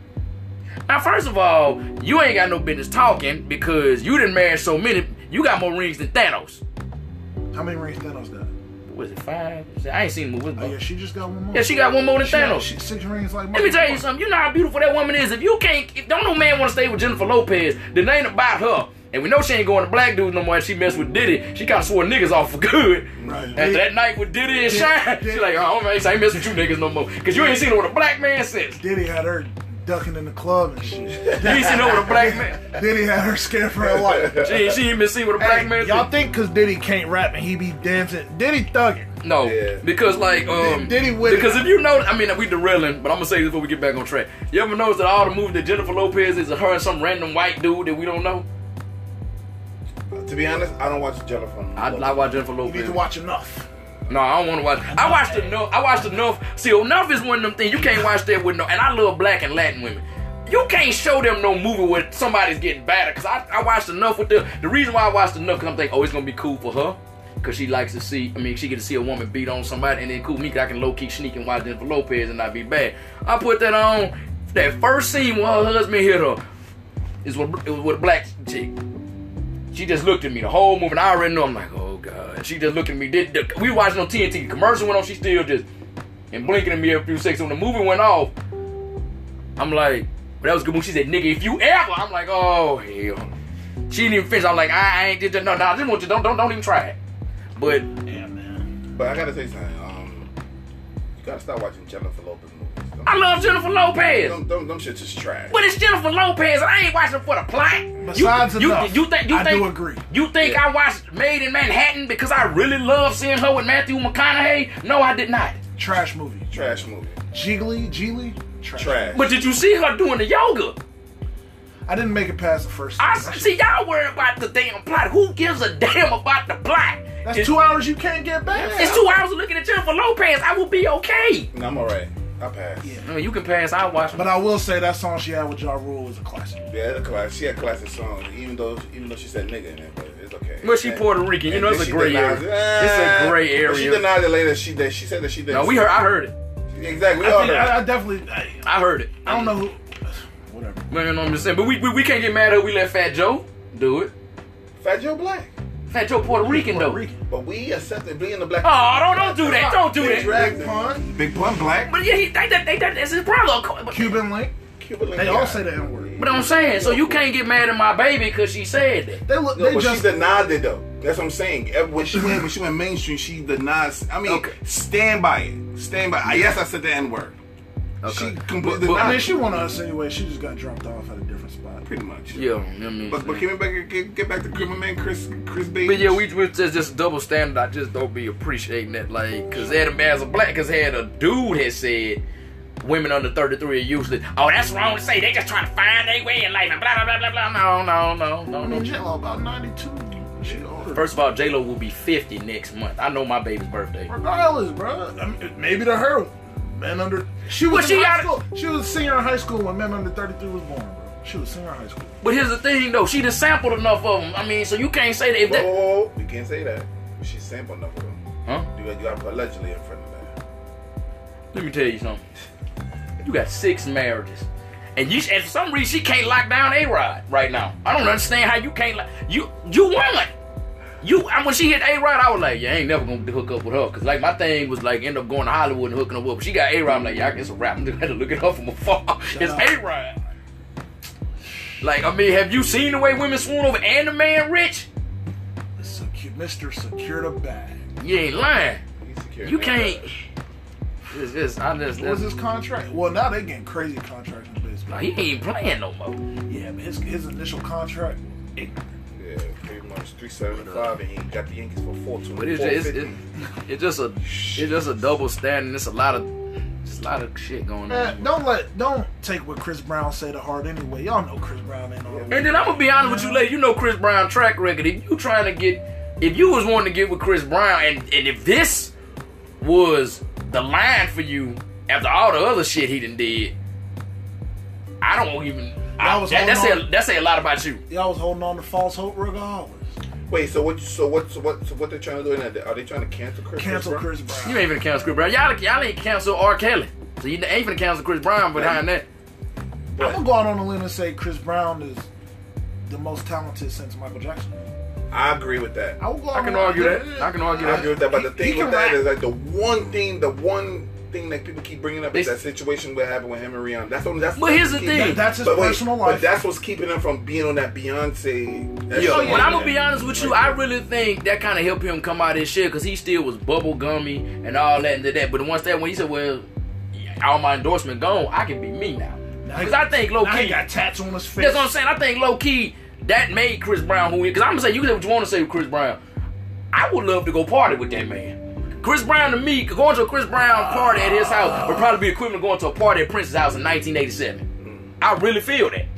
Now, first of all, you ain't got no business talking because you didn't marry so many. You got more rings than Thanos. How many rings Thanos got? What is it, five? I ain't seen the movie. Oh yeah, she just got one more. Yeah, she got one more than She got- Thanos. she- six rings like. Let me tell you something. You know how beautiful that woman is. If you can't, if don't no man want to stay with Jennifer Lopez, then it ain't about her. And we know she ain't going to black dudes no more. And she messed with Diddy. She kind of swore niggas off for good. Right. After that night with Diddy and Shine, she like, oh man, I ain't messing with you niggas no more. Cause you ain't seen her with a black man since. Diddy had her ducking in the club and shit. You ain't seen her with a black man. Diddy had her scared for her life. She ain't, she ain't been seen with a black Hey, man. y'all too. think because Diddy can't rap and he be dancing? Diddy thugging. No, Yeah. because like um, Diddy with because it. if you know, I mean, we derailing, but I'm gonna say this before we get back on track. You ever notice that all the movies that Jennifer Lopez is her and some random white dude that we don't know? To be honest, I don't watch Jennifer. I, I watch Jennifer You Lopez. need to watch enough. No, I don't want to watch. I watched enough. I watched enough. See, enough is one of them things you can't watch that with no. And I love black and Latin women. You can't show them no movie where somebody's getting battered. Cause I, I watched enough with the. The reason why I watched enough, cause I'm thinking, oh, it's gonna be cool for her, cause she likes to see. I mean, she get to see a woman beat on somebody, and then cool me, cause I can low key sneak and watch Jennifer Lopez and not be bad. I put that on. That first scene when her husband hit her is with, it was with a black chick. She just looked at me the whole movie, and I already know. I'm like, oh god. She just looked at me. Did, did, we watching on T N T. The commercial went on. She still just and blinking at me every few seconds. When the movie went off, I'm like, that was a good movie. She said, "Nigga, if you ever," I'm like, oh hell. She didn't even finish. I'm like, I, I ain't did that. No, no, I just want you. Don't, don't, don't even try it. But Yeah, man. But I gotta say something. Um, you gotta start watching Jennifer Lopez movies. Them, I love Jennifer Lopez. them, them, them shits is trash. But it's Jennifer Lopez, and I ain't watching for the plot. Besides you, enough, you, you think you I think do agree. you think Yeah. I watched Made in Manhattan because I really love seeing her with Matthew McConaughey? No, I did not. Trash movie. Trash movie. Jiggly, Geely, trash. Trash. But did you see her doing the yoga? I didn't make it past the first. I scene. see y'all worry about the damn plot. Who gives a damn about the plot? That's it's, two hours you can't get back. It's two hours of looking at Jennifer Lopez. I will be okay. No, I'm alright. I pass. Yeah. I mean, you can pass. I'll watch. But I will say that song she had with Ja Rule is a classic. Yeah, it's a class. She had classic songs, even though even though she said nigga in it, but it's okay. But she And- Puerto Rican. You and know, then it's a she gray denies area. it. It's a gray But she area. denied it later. She did. She said that she did. No, we heard. I heard it. Exactly. We I, all think, heard. I, it. I definitely. I, I heard it. I don't know who. Whatever. Man, you know what I'm just saying. But we, we we can't get mad at we let Fat Joe do it. Fat Joe Black. Fat Joe Puerto Rican Puerto though. Rican. But we accepted being the black. Oh, don't don't do that. Don't do Big that. drag Big Pun, Big Pun Black. But yeah, he, they, they, they, that's his problem. But, Cuban Link. Cuban They all say the N word. but I'm saying, so you can't get mad at my baby because she said that. They look. No, They but just. she denied it though. That's what I'm saying. Every- When she went, when she went mainstream, she denied. I mean, Okay. stand by it. Stand by. Yes, I said the N word. Okay. She completely But- but- I denied mean, it. she wanted us anyway. She just got dropped off at a different spot. Pretty much. Yeah, I mean. But but get back get, get back to my man Chris Chris Bates. But yeah, we we just just double standard. I just don't be appreciating that, like, cause Adam as a black, cause had a dude had said women under thirty-three are useless. Oh, that's wrong to say. They just trying to find their way in life and blah blah blah blah blah. No, no, no, no, I no. mean, J-Lo about ninety-two. She older. First of all, J Lo will be fifty next month. I know my baby's birthday. Regardless, bro. I mean, maybe to her, men under. She was Well, in she high got school. She was a senior in high school when men under thirty-three was born, bro. She was a senior in high school. But here's the thing, though. She done sampled enough of them. I mean, so you can't say that if that. Oh, we can't say that. She sampled enough of them. Huh? You got you got to put allegedly in front of that. Let me tell you something. You got six marriages. And you, and for some reason, she can't lock down A-Rod right now. I don't understand how you can't. Lock, you you won. You I, when she hit A-Rod, I was like, yeah, I ain't never gonna hook up with her. Cause like my thing was like end up going to Hollywood and hooking up with her. But she got A-Rod. I'm like, yeah, I guess a rap. I'm just gonna look at her from afar. It's up. A-Rod. Like, I mean, have you seen the way women swoon over and the man rich? Secu- Mister Secure the Bag. You ain't lying. He's secured You that. can't. It's just, I just, What was his contract? Well, now they getting crazy contracts in baseball. Nah, he ain't playing no more. Yeah, but his his initial contract. It, Yeah, pretty much three seventy five, and he got the Yankees for four two. But it's just, it's, it, it's just a, it's just a double standard. It's a lot of, just a lot of shit going man, on. don't let don't take what Chris Brown say to heart anyway. Y'all know Chris Brown ain't all. And then I'm gonna be honest with you, lady. You know Chris Brown track record. If you trying to get, if you was wanting to get with Chris Brown, and and if this was the line for you after all the other shit he done did, I don't even. I, was that, that holding say on. that say a lot about you. Y'all was holding on to false hope regardless. Wait, so what? So what? So what? So what they're trying to do? Now? Are they trying to cancel Chris? Cancel Brown? Chris Brown. You ain't finna cancel Chris Brown. Y'all, y'all ain't cancel R. Kelly. So you ain't finna cancel Chris Brown behind that. I'm gonna go out on a limb and say Chris Brown is the most talented since Michael Jackson. I agree with that. I, will go I can out- argue yeah, that. yeah. I can argue I that. agree with that. But the He- thing he with can that rap. is like the one thing, the one thing that people keep bringing up is They- that situation that happened with him and Rihanna. That's only. That's. But here's the keep- thing. That- that's his But wait, personal but life. that's what's keeping him from being on that Beyonce. That Yo, show. but I'm gonna be honest with you. I really think that kind of helped him come out of his shit because he still was bubble gummy and all that and that. But once that, when he said, "Well, all my endorsement gone, I can be me now." Because I think low now key he got tats on his face. That's what I'm saying. I think low key that made Chris Brown who he. Because I'm gonna say you can say what you want to say with Chris Brown. I would love to go party with that man. Chris Brown to me, going to a Chris Brown party at his house would probably be equivalent to going to a party at Prince's house in nineteen eighty-seven. I really feel that.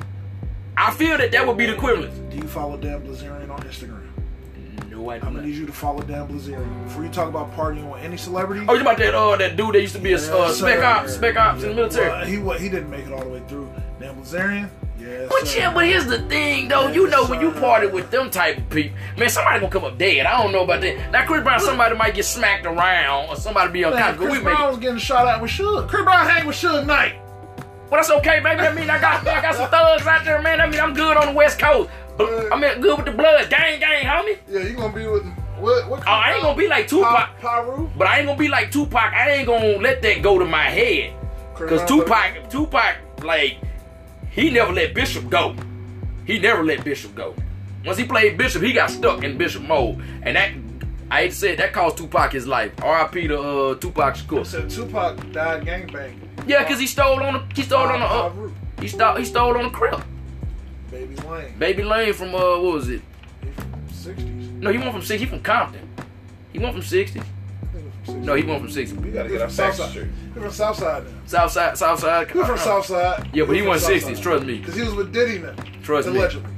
I feel that that would be the equivalent. Do you follow Dan Blazerian on Instagram? No, I do I'm not. gonna need you to follow Dan Blazerian. Before you talk about partying with any celebrity. Oh, you about that uh that dude that used to be a uh, Yes, spec sir. ops, spec ops in the military. Well, he wa- he didn't make it all the way through. Dan Blazerian, yes. But sir. yeah, but here's the thing though, you know when you party with them type of people, man, somebody gonna come up dead. I don't know about that. Now Chris Brown, somebody might get smacked around or somebody be Man, unconscious. But Chris we make Brown it. was getting shot at with Suge. Chris Brown hang with Suge Knight. Well, that's okay, baby. That mean I got I got some thugs out there, man. That mean I'm good on the West Coast. But, I mean good with the blood, gang, gang, homie. Yeah, you gonna be with what? What? Oh, I ain't gonna be like Tupac, Pyru. but I ain't gonna be like Tupac. I ain't gonna let that go to my head. Cause Tupac, Tupac, like, he never let Bishop go. He never let Bishop go. Once he played Bishop, he got stuck in Bishop mode. And that, I hate to say it, that cost Tupac his life. R I P to uh, Tupac Shakur. Said Tupac died gangbanging. Yeah, cause he stole on the, he stole on the, uh, Pyru. he stole, he stole on the crib. Baby Lane. Baby Lane from, uh, what was it? He from sixties. No, he went from sixty, he from Compton. He went from sixty. No, he went from sixty. We gotta He get our from facts Southside. straight. He from Southside now. Southside, Southside. He was from Southside. Yeah, but he was went from sixties, Southside. trust me. Cause he was with Diddy now. Trust me. Allegedly.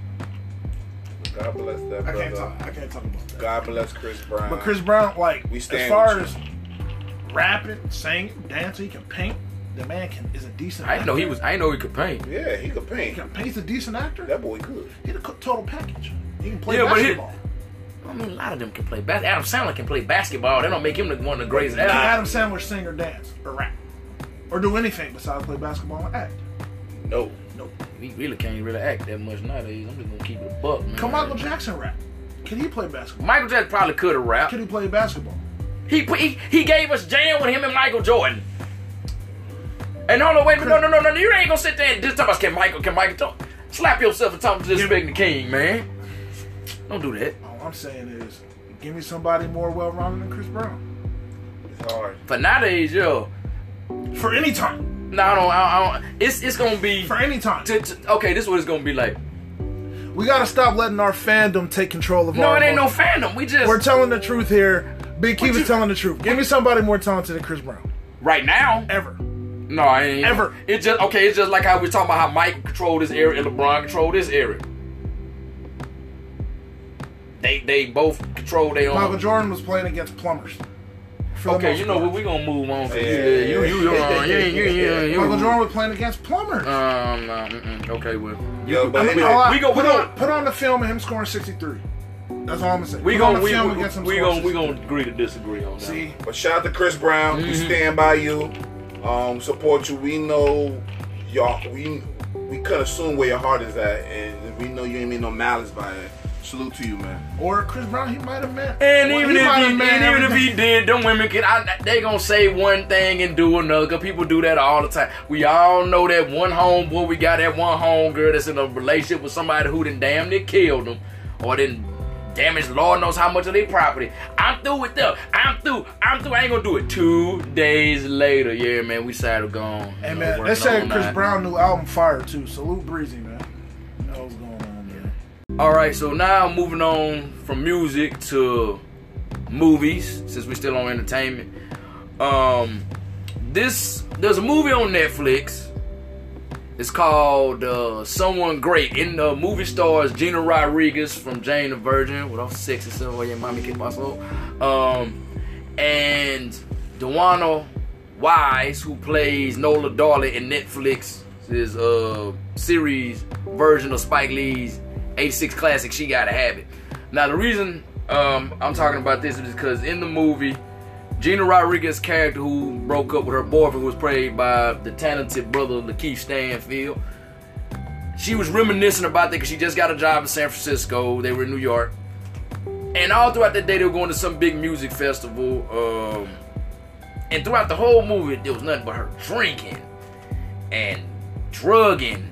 God bless that I brother. can't talk. I can't talk about that. God bless Chris Brown. But Chris Brown, like, We as stand far with as rapping, singing, dancing, he can paint. The man can is a decent. I didn't know he actor. was, I didn't know he could paint. Yeah, he could He paint. can paint. He's a decent actor. That boy good. He's a co- total package. He can play Yeah, but he- basketball. I mean, a lot of them can play basketball. Adam Sandler can play basketball. That don't make him the- one of the greatest Can athletes. Adam Sandler sing or dance or rap or do anything besides play basketball and act? No. Nope. He really can't really act that much nowadays. I'm just gonna keep it a buck, man. Can Michael Jackson rap? Can he play basketball? Michael Jackson probably could have rapped. Can he play basketball? He, put- he he gave us Jam with him and Michael Jordan. And no, no, wait, no, no, no, no, you ain't gonna sit there and just talk about can Michael, can Michael talk? Slap yourself and talk to disrespecting the king, man. Don't do that. All I'm saying is, give me somebody more well-rounded than Chris Brown It's hard. For nowadays, yo, for any time. no, I don't, I don't. It's it's gonna be. For any time. To, to, okay, this is what it's gonna be like. We gotta stop letting our fandom take control of No, our it ain't no emotions. fandom. We just We're telling the truth here. Big Keith you- is telling the truth. Give me somebody more talented than Chris Brown. right now. Ever. No, I ain't. Ever. It's just okay. It's just like how we talking about how Mike controlled this area and LeBron controlled this area. They they both control their Michael own. Jordan was playing against plumbers. For the Okay, most you know part. what? We gonna move on. From Yeah, you, yeah, you, you, you, uh, you, you, you, you, Michael Jordan was playing against plumbers. Um, no, mm-mm. Okay, well, Yo, but I mean, we- all right, we go- put, we go- on, put on the film of him scoring sixty-three. That's all I'm gonna say. we put on gonna the we film we against him we scoring gonna we sixty-three. gonna agree to disagree on that. See, But shout out to Chris Brown. We Mhm. stand by you. Um, support you. We know y'all. We we could assume where your heart is at, and we know you ain't mean no malice by it. Salute to you, man. or Chris Brown, he might have meant. And well, even if might he, have meant and even if everything. he did, them women can. I, they gonna say one thing and do another. Cause people do that all the time. We all know that one homeboy. We got that one homegirl that's in a relationship with somebody who done damn near killed them, or didn't damage Lord knows how much of their property. I'm through with them. I'm through. I'm through. I ain't gonna do it. Two days later, yeah, man, we decided to go on. Hey You know, man, they working said all Chris night. Brown new album fire too. Salute Breezy, man. You know what's going on there. All right, so now moving on from music to movies, since we're still on entertainment. Um, this there's a movie on Netflix. It's called uh, Someone Great. In the movie stars Gina Rodriguez from Jane the Virgin, with all sexy stuff. Oh yeah, mommy kick my soul. Um, and Dawana Wise, who plays Nola Darling in Netflix's uh, series version of Spike Lee's eighty-six classic She Gotta Have It. Now the reason um, I'm talking about this is because in the movie, Gina Rodriguez's character, who broke up with her boyfriend, was played by the talented brother Lakeith Stanfield. She was reminiscing about that because she just got a job in San Francisco. They were in New York. And all throughout the day, they were going to some big music festival. Um, and throughout the whole movie, there was nothing but her drinking and drugging.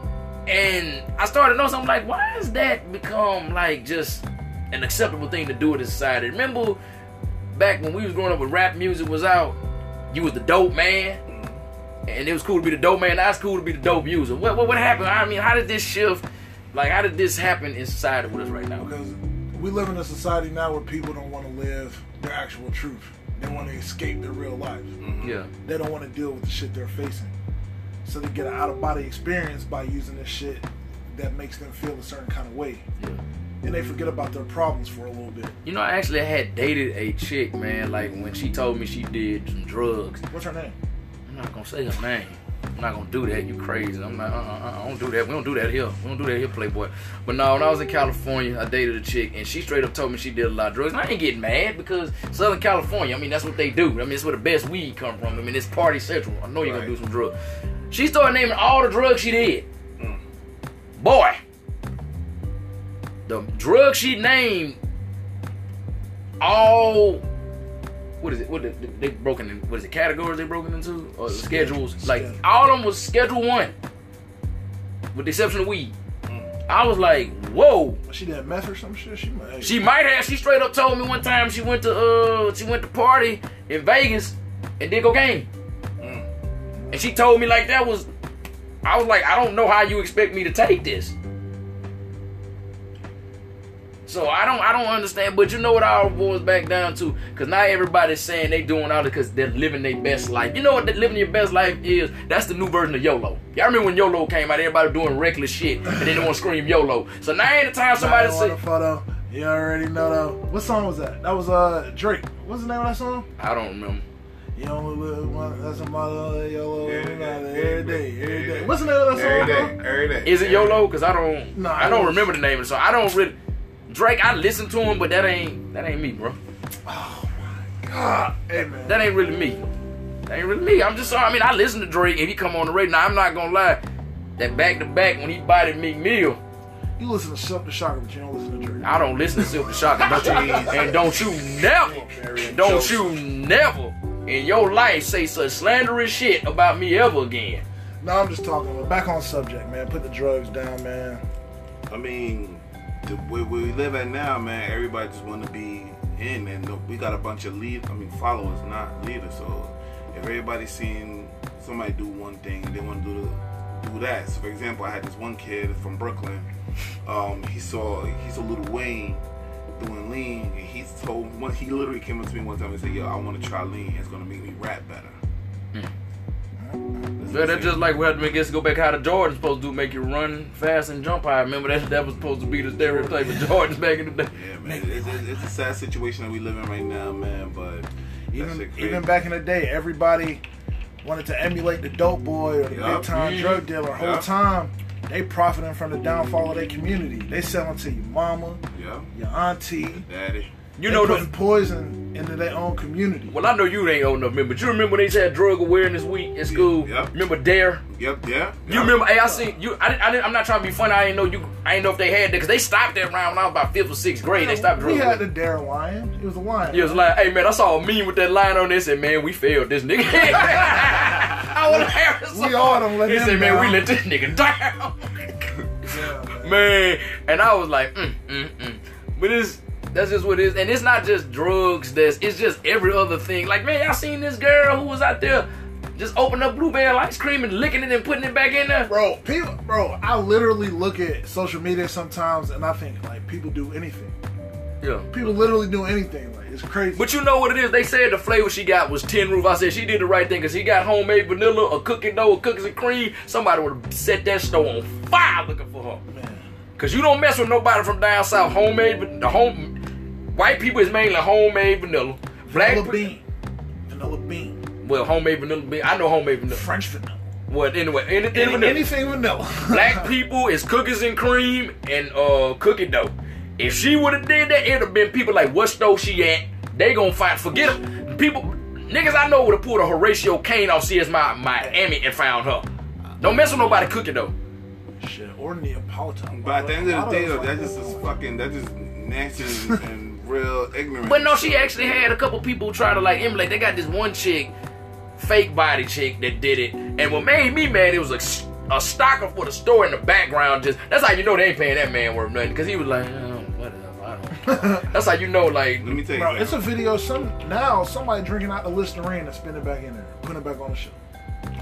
And I started to know something like, why has that become like just an acceptable thing to do in this society? Remember back when we was growing up when rap music was out, you was the dope man. and it was cool to be the dope man. Now it's cool to be the dope user. What what, what happened? I mean, how did this shift? Like, how did this happen in society with us right now? Because we live in a society now where people don't want to live their actual truth. They want to escape their real lives. Mm-hmm. Yeah. They don't want to deal with the shit they're facing. So they get an out-of-body experience by using this shit that makes them feel a certain kind of way. Yeah. And they forget about their problems for a little bit. You know, I actually had dated a chick, man, like when she told me she did some drugs. What's her name? I'm not gonna say her name. I'm not gonna do that. You crazy. I'm not, uh, uh, I don't do that. We don't do that here. We don't do that here, Playboy. But no, when I was in California, I dated a chick, and she straight up told me she did a lot of drugs. And I ain't getting mad because Southern California, I mean, that's what they do. I mean, it's where the best weed come from. I mean, it's party central. I know you're gonna do some drugs. She started naming all the drugs she did. Mm. Boy, the drugs she named, all, what is it? What they, they broken in? What is it? Categories they broken into or schedules? Like all of them was Schedule One, with the exception of weed. Mm. I was like, whoa. She did meth or some shit. She might. She might have. She straight up told me one time she went to uh she went to party in Vegas and did cocaine. Mm. And she told me like that was. I was like, I don't know how you expect me to take this. So I don't I don't understand, but you know what all boils back down to? Because now everybody's saying they doing all it because they're living their best life. You know what living your best life is? That's the new version of YOLO. Y'all remember when YOLO came out, everybody doing reckless shit, and then they want to scream YOLO. So now ain't the time somebody say... Photo. You already know though. What song was that? That was uh Drake. What's the name of that song? I don't remember. You only live one, that's a mother, YOLO, every day, every day. What's the name of that song? Every day, every day. Is it YOLO? Because I don't, no, I don't remember the name of the song. I don't really, Drake, I listen to him, but that ain't, that ain't me, bro. Oh my God. Hey, man. That ain't really me. That ain't really me. I'm just sorry. I mean, I listen to Drake and he come on the radio. Now, I'm not going to lie. That back to back when he bodied Meek Mill. You listen to Silk the Shocker, but you don't listen to Drake. I don't listen to Silk the Shocker. Don't you, and don't you never, don't you never in your life say such slanderous shit about me ever again. No, I'm just talking about back on subject, man. Put the drugs down, man. I mean, the way we live at now, man, everybody just want to be in, and we got a bunch of lead, I mean, followers, not leaders. So if everybody's seeing somebody do one thing, they want to do the, do that. So for example, I had this one kid from Brooklyn. Um, he saw he saw Lil Wayne doing lean, and he told one. He literally came up to me one time and said, "Yo, I want to try lean. It's gonna make me rap better." Mm. Yeah, that's just like we had to guess go back how the Jordan's supposed to do, make you run fast and jump high. Remember that that was supposed to be the stereotype of Jordans back in the day. Yeah, man, it's, it's, it's a sad situation that we live in right now, man. But even even back in the day, everybody wanted to emulate the dope boy or the yep. big time mm-hmm. drug dealer. Whole yep. time. They profiting from the downfall of their community. They selling to your mama, yeah. your auntie, daddy. You they know putting the poison into their own community. Well, I know you ain't old enough, man, but you remember when they had Drug Awareness Week at school? Yep. Remember Dare? Yep, yeah. You remember? Hey, I seen you. I, I didn't, I'm not trying to be funny. I didn't know you. I didn't know if they had that because they stopped that round when I was about fifth or sixth grade. They stopped. We Drug had the Dare lion. It was a lion. It was like, hey man, I saw a meme with that line on this, and man, we failed this nigga. I was embarrassed. We all don't let He him said, man, down. we let this nigga down. Yeah, man. Man, and I was like, mm, mm, mm. But it's that's just what it is, and it's not just drugs. That's it's just every other thing. Like, man, y'all seen this girl who was out there just opening up Bluebell ice cream and licking it and putting it back in there? Bro, people, bro, I literally look at social media sometimes and I think like people do anything. Yeah. People literally do anything. Like it's crazy. But you know what it is? They said the flavor she got was Tin Roof. I said she did the right thing because she got homemade vanilla, a cookie dough, a cookies and cream. Somebody would have set that store on fire looking for her. Man. Cause you don't mess with nobody from down south. Homemade, but the home white people is mainly homemade vanilla. Black Vanilla bean. Vanilla bean. Well, homemade vanilla bean. I know homemade vanilla. French vanilla. Well, anyway, anything Any, vanilla. anything vanilla. Black people is cookies and cream and uh cookie dough. If she would have did that, it'd have been people like, what store she at? They gonna find, forget it. People, niggas I know would have pulled a Horatio Kane off C S My Miami and found her. Don't mess with nobody cooking though. Shit, or Neapolitan. But at the end of the day, though, that just is fucking, that just nasty and, and real ignorant. But no, she actually had a couple people try to like emulate. They got this one chick, fake body chick that did it, and what made me mad, it was a, a stalker for the store in the background. Just that's how you know they ain't paying that man worth nothing, because he was like, oh, whatever, I don't. That's how you know, like. Let me tell you, bro, man. it's a video. Some now somebody drinking out the Listerine and spin it back in there, putting it back on the show.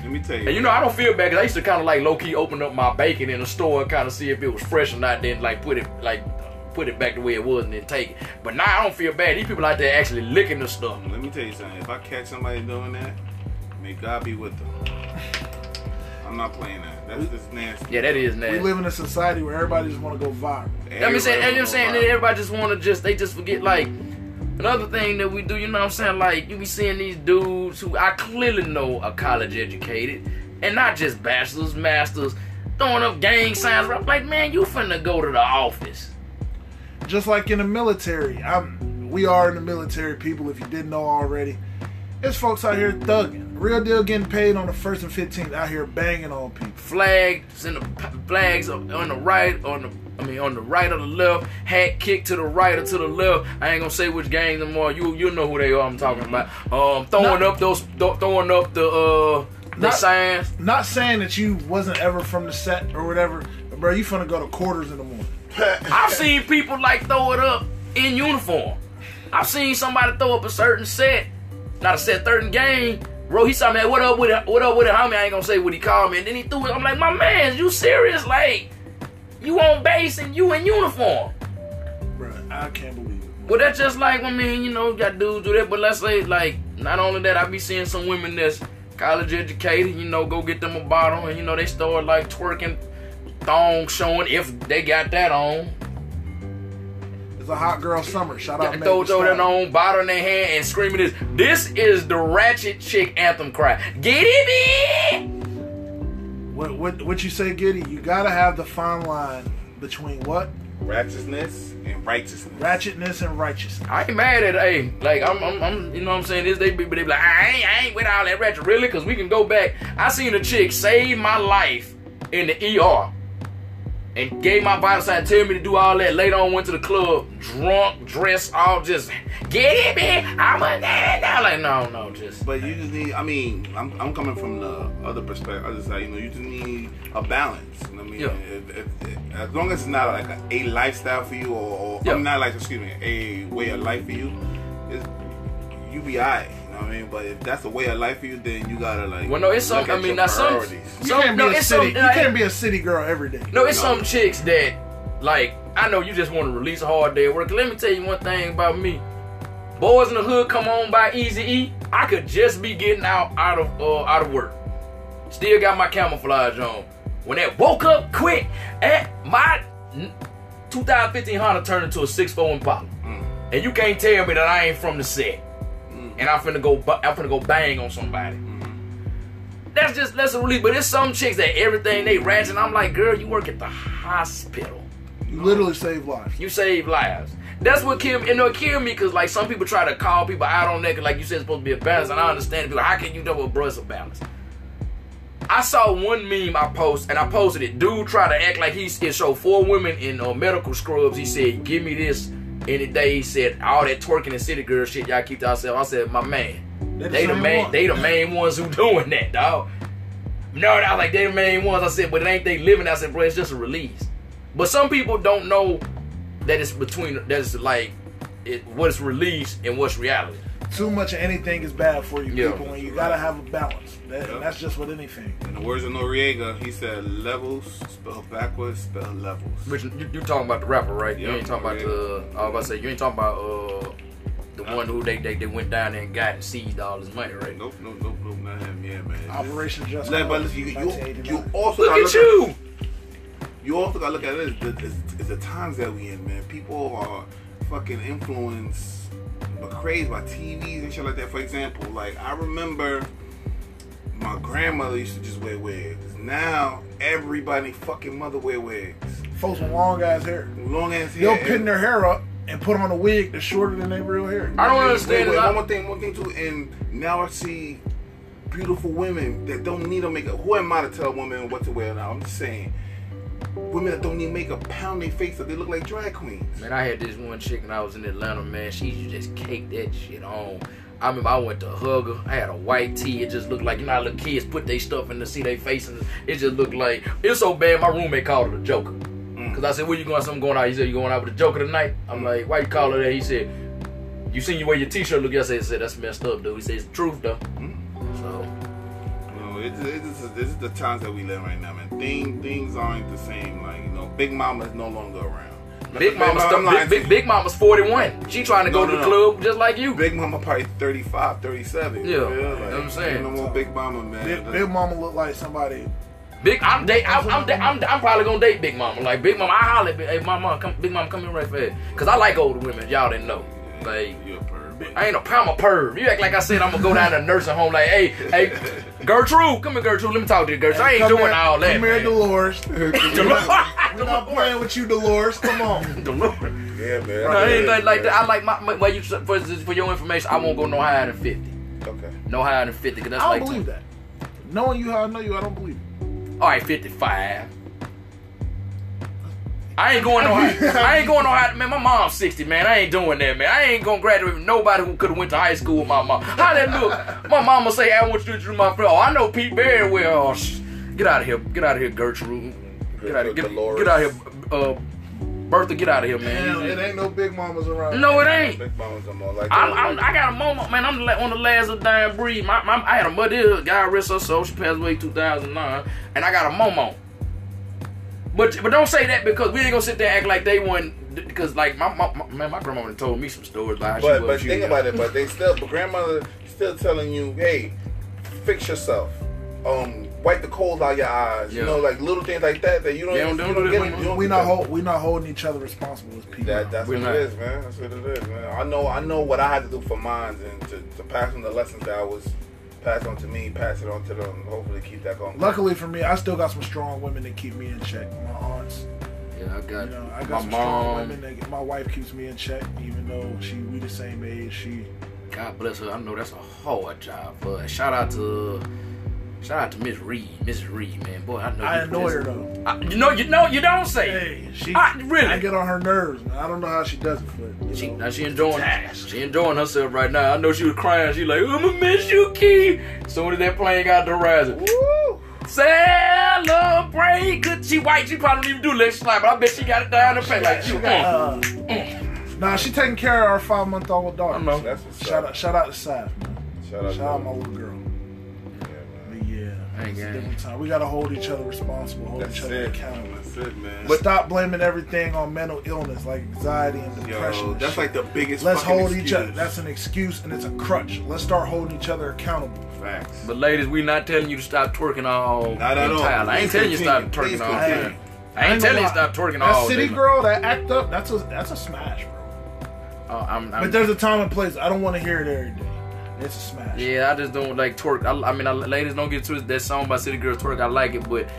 Let me tell you. And you know, I don't feel bad because I used to kind of like low key open up my bacon in the store and kind of see if it was fresh or not. Then like put it like put it back the way it was and then take it. But now I don't feel bad. These people out there actually licking the stuff. Let me tell you something. If I catch somebody doing that, may God be with them. I'm not playing that. That's just nasty. Yeah, that is nasty. We live in a society where everybody just want to go viral. I'm just saying, and I'm saying that everybody just want to just they just forget like another thing that we do. You know what I'm saying? Like you be seeing these dudes who I clearly know are college educated and not just bachelors, masters, throwing up gang signs. I'm like, man, you finna go to the office. Just like in the military, I'm. We are in the military, people. If you didn't know already, there's folks out here thugging, real deal, getting paid on the first and fifteenth, out here banging on people. Flags and the flags on the right, on the I mean on the right or the left, hat kick to the right or to the left. I ain't gonna say which gang no more. You you know who they are. I'm talking about. Um, throwing Not, up those, th- throwing up the uh the not, signs. Not saying that you wasn't ever from the set or whatever, but bro, you finna go to quarters in the morning. I've seen people like throw it up in uniform. I've seen somebody throw up a certain set, not a set, certain game. Bro, he saw me, what up with it? What up with it, homie? I ain't gonna say what he called me. And then he threw it. I'm like, my man, you serious? Like, you on base and you in uniform. Bro, I can't believe it. Well, that's just like, I mean, you know, you got dudes do that. But let's say, like, not only that, I be seeing some women that's college educated, you know, go get them a bottle. And, you know, they start, like, twerking, thong showing if they got that on. It's a hot girl summer. Shout out, Throw, Megan throw that Stallion. on, bottle in their hand, and screaming this. This is the ratchet chick anthem cry. Get it, man! What, what, what you say, Giddy? You gotta have the fine line between what? Righteousness and righteousness. Ratchetness and righteousness. I ain't mad at hey, like I'm, I'm, I'm, you know what I'm saying? This they be, they be like, I ain't, I ain't with all that ratchet, really, because we can go back. I seen a chick save my life in the E R. And gave my vital sign, tell me to do all that. Later on, went to the club, drunk, dressed, all just, get it, man. I'm a now. Like, no, no, just. But you just need, I mean, I'm, I'm coming from the other perspective. I just like, you know, you just need a balance. You know what I mean? Yeah. If, if, if, as long as it's not like a, a lifestyle for you, or, or Yeah. I'm not like, excuse me, a way of life for you, it's, you be alright. You know what I mean? But if that's a way of life for you, then you gotta like. Well, no, it's look some. at I mean, your now some. priorities. You some can't be no, a it's city. some. You can't be a city girl every day. No, it's No. some chicks that, like, I know you just want to release a hard day at work. Let me tell you one thing about me. Boys in the Hood come on by Easy E. I could just be getting out out of uh, out of work. Still got my camouflage on. When that woke up quick, at my two thousand fifteen Honda turned into a six four Impala. Mm. And you can't tell me that I ain't from the set. Mm. And I'm finna go I'm finna go bang on somebody. That's just, that's a relief. But there's some chicks that everything they ratchet. And I'm like, girl, you work at the hospital. You literally save lives. You save lives. That's what killed me. And it'll kill me because, like, some people try to call people out on that. 'Cause like you said, it's supposed to be a balance. And I understand people. How can you double brush a balance? I saw one meme I post, and I posted it. Dude tried to act like he it showed four women in uh, medical scrubs. He said, give me this any day. He said, all that twerking and city girl shit, y'all keep to yourself. I said, my man. They're They the same main, one. they the main ones who doing that, dog. No, I was like, they the main ones. I said, but it ain't they living. I said, bro, it's just a release. But some people don't know that it's between, that it's like, it, what's released and what's reality. Too much of anything is bad for you, Yeah. people, and you gotta have a balance. That, Yeah. That's just with anything. In the words of Noriega, he said, levels, spell backwards, spell levels. Which you, you talking about the rapper, right? You Yeah, ain't talking about yeah. the. I was about to say you ain't talking about uh the one who they, they they went down there and got and seized all his money, right? Nope, nope, nope, nope, not him, yeah, man. Operation Just Like, but Cause, you, you, nineteen you eighty-nine. also Look gotta at you. You also gotta look at it as the, as, as the times that we in, man. People are fucking influenced but crazed by T Vs and shit like that. For example, like I remember my grandmother used to just wear wigs. Now everybody fucking mother wear wigs. Folks with long ass hair. Long ass hair. They'll pin their hair up and put on a wig that's shorter than their real hair. I don't Wait, understand wait, it. I- one more thing, one thing too. And now I see beautiful women that don't need no makeup. Who am I to tell a woman what to wear now? I'm just saying. Women that don't need makeup pound their face up. They look like drag queens. Man, I had this one chick when I was in Atlanta, man. She used to just cake that shit on. I remember I went to hug her. I had a white tee. It just looked like, you know how little kids put their stuff in to see their faces. It just looked like, it was so bad, my roommate called her the Joker. Because I said, where you going? Something going out. He said, you going out with the Joker tonight? I'm like, why you call her that? He said, you seen you wear your t-shirt look yesterday. I said, that's messed up, dude. He said, it's the truth, though. So, You know, it's, it's, this is the times that we live right now, man. Things things aren't the same. Like, you know, Big Mama is no longer around. Big Mama's st- big, big, big Mama's forty-one. She trying to No, go to no, the no. club just like you. Big Mama probably thirty-five, thirty-seven. Yeah, you feel? you know Like, what I'm saying? ain't no more Big Mama, man. Big, Big Mama look like somebody. Big, I'm date. I'm, I'm, da- I'm, I'm probably gonna date Big Mama. Like Big Mama, I holler at Big- hey Mama, come, Big Mama, come here right fast. Cause I like older women. Y'all didn't know. Like, You're a perv. I ain't a I'm a perv. You act like I said I'm gonna go down to the nursing home. Like, hey, hey, Gertrude, come here, Gertrude. Let me talk to you, Gertrude. I ain't Come doing here, all that. Come here, man. Dolores. Dolores. We're not playing with you, Dolores. Come on. Dolores. Yeah, man. No, it ain't nothing like that. I like my, my well, you for, for your information. I won't go no higher than fifty. Okay. No higher than fifty. Cause that's I don't like believe that. Knowing you how I know you, I don't believe it. all right, fifty-five. I ain't going no higher. I ain't going no higher. Man, my mom's sixty, man. I ain't doing that, man. I ain't gonna graduate with nobody who could have went to high school with my mom. How that look? My mama say, I want you to do my friend. Oh, I know Pete very well. Oh, sh- get out of here. Get out of here, Gertrude. Get out of here. Get, get out of here. Uh, Bertha, get out of here, man. Damn, it ain't no Big Mamas around. No, it ain't. Big Mama's no more. Like, I'm, I'm, I got a moment, man. I'm the- on the last of the dying breed. My, my, I had a mother, God rest her soul. She passed away in two thousand nine, and I got a Momo. But but don't say that because we ain't gonna sit there and act like they won. Because like my, my, my man, my grandma done told me some stories about how she But was. but she think was- about it. But they still, but grandmother still telling you, hey, fix yourself. Um, wipe the cold out your eyes. You Yeah. know, like little things like that that you don't. Yeah, you don't don't do get that, it. man. You don't We get not that. hold, we not holding each other responsible as people. That, that's We're what not. it is, man. That's what it is, man. I know, I know what I had to do for mine and to, to pass on the lessons that I was passed on to me, pass it on to them, and hopefully keep that going. Luckily for me, I still got some strong women that keep me in check. My aunts, Yeah, I got, you know, I got my some strong mom. women that my wife keeps me in check, even though she we the same age. She God bless her. I know that's a hard job for her. Shout out to shout out to Miss Reed, Missus Reed, man. Boy, I know. I you annoy just- her though. I, you know, you know, you don't say. Hey, she I- really? I get on her nerves, man. I don't know how she does it, but you She, know, now she enjoying task. she enjoying herself right now. I know she was crying. She like, I'ma miss you, Key. Soon as that plane got to the horizon, Woo! celebrate. Good. She white. She probably don't even do leg slide, but I bet she got it down the face like She you. got, uh, Nah, she taking care of our five month old daughter. I know. That's what's Shout up. out, shout out to Saf, man. Shout out, Shout out to my them. little girl. Yeah, man. But yeah, Hey, it's a gang. different time. We gotta hold each other responsible, hold That's each other it. accountable. That's it, man. But stop blaming everything on mental illness like anxiety and depression. Yo, and that's shit. like the biggest. Let's fucking hold excuse. each other. That's an excuse and it's a crutch. Let's start holding each other accountable. Facts. But ladies, we not telling you to stop twerking all Not at all. entirely. I ain't Please telling you to stop continue. twerking Please all continue. day. I ain't telling you to stop twerking That all city day. girl that act up, that's a that's a smash, bro. Uh, I'm, I'm, But there's a time and place. I don't want to hear it every day. It's a smash. yeah, I just don't like twerk. I, I mean, I, ladies, don't get twisted. That song by City Girls Twerk, I like it, but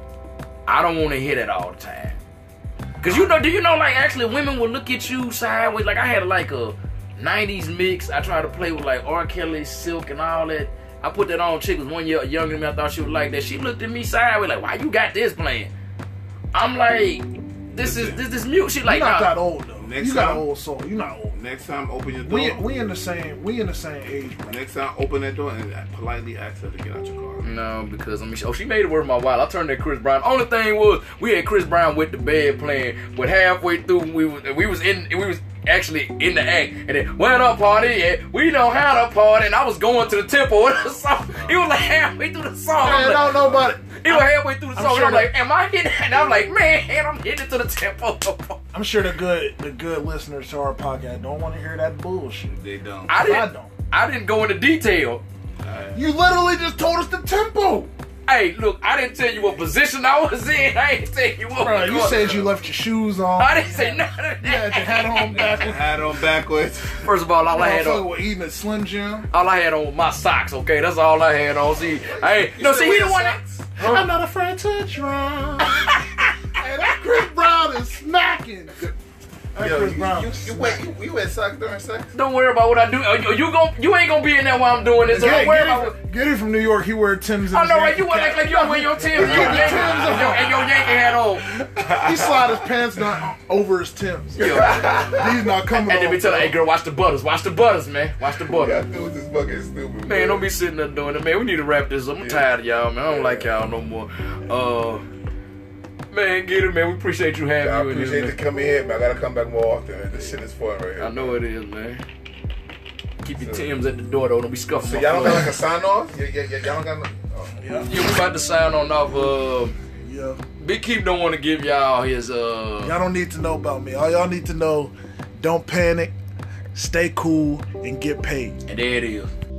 I don't want to hear that all the time. Cause you know, do you know, like actually, women will look at you sideways. Like I had like a nineties mix. I tried to play with like R. Kelly, Silk, and all that. I put that on. Chick was one year younger than me. I thought she would like that. She looked at me sideways, like, "Why you got this playing?" I'm like, "This is this this mute." She like, You're not nah. that old though. Next you got time- an old soul. You're not old. Next time, open your door. We we in the same we in the same age, bro. Next time, open that door and politely ask her to get out your car. No, because I mean, oh, she made it worth my while. I turned that Chris Brown. Only thing was, we had Chris Brown with the bed playing, but halfway through, we was we was in we was actually in the act, and then went up party. Yeah, we know how to party, and I was going to the tempo of the song. He was like halfway through the song. I'm Man, like, don't know about it. he was halfway through the I'm song, sure and I'm that- like, am I hitting? And I'm like, man, I'm hitting it to the tempo. I'm sure the good the good listeners to our podcast don't want to hear that bullshit. They don't. I I didn't. don't. I didn't go into detail. You literally just told us the tempo. Hey, look, I didn't tell you what position I was in. I ain't tell you what. Bro, was you going- said you left your shoes on. I didn't say none of You had that. your hat on backwards. Hat on backwards. First of all, all I had on. Motherfucker was eating a Slim Jim. All I had on was my socks, okay? That's all I had on. See, hey, no, see, he the one that. I'm not afraid to drown. Hey, that Chris Brown is smacking. That Yo, Chris you, Brown you, is you, wait, smacking. you, you wear socks during sex? Don't worry about what I do. Uh, You, you gon' you ain't gonna be in there while I'm doing this. So Get, don't worry get, about it, what. from- get it from New York. He wear Tim's. I know, right? You want like like you don't wear your Tim's and your Yeah, Yankee Tim's and your, and your Yankee hat on. He slide his pants down over his Tim's. Yo. These not coming. And then off, we tell her, bro. hey girl, watch the butters, watch the butters, man, watch the What butters. I do with this fucking stupid. Man, don't be sitting there doing it, man. We need to wrap this up. I'm tired of y'all, man. I don't like y'all no more. Uh, man, get it, man. We appreciate you having I you in appreciate you here, man. coming here, man. I gotta come back more often, man. This shit is fun right here. I know it is, man. Keep your So- Tim's at the door, though. Don't be scuffing So my y'all don't got floor. like a sign off? Y- y- y- y'all don't got no. Oh. Yeah. Yeah, we about to sign on off. Uh, Yeah. Big Keep don't want to give y'all his. Uh, Y'all don't need to know about me. All y'all need to know, don't panic, stay cool, and get paid. and there it is.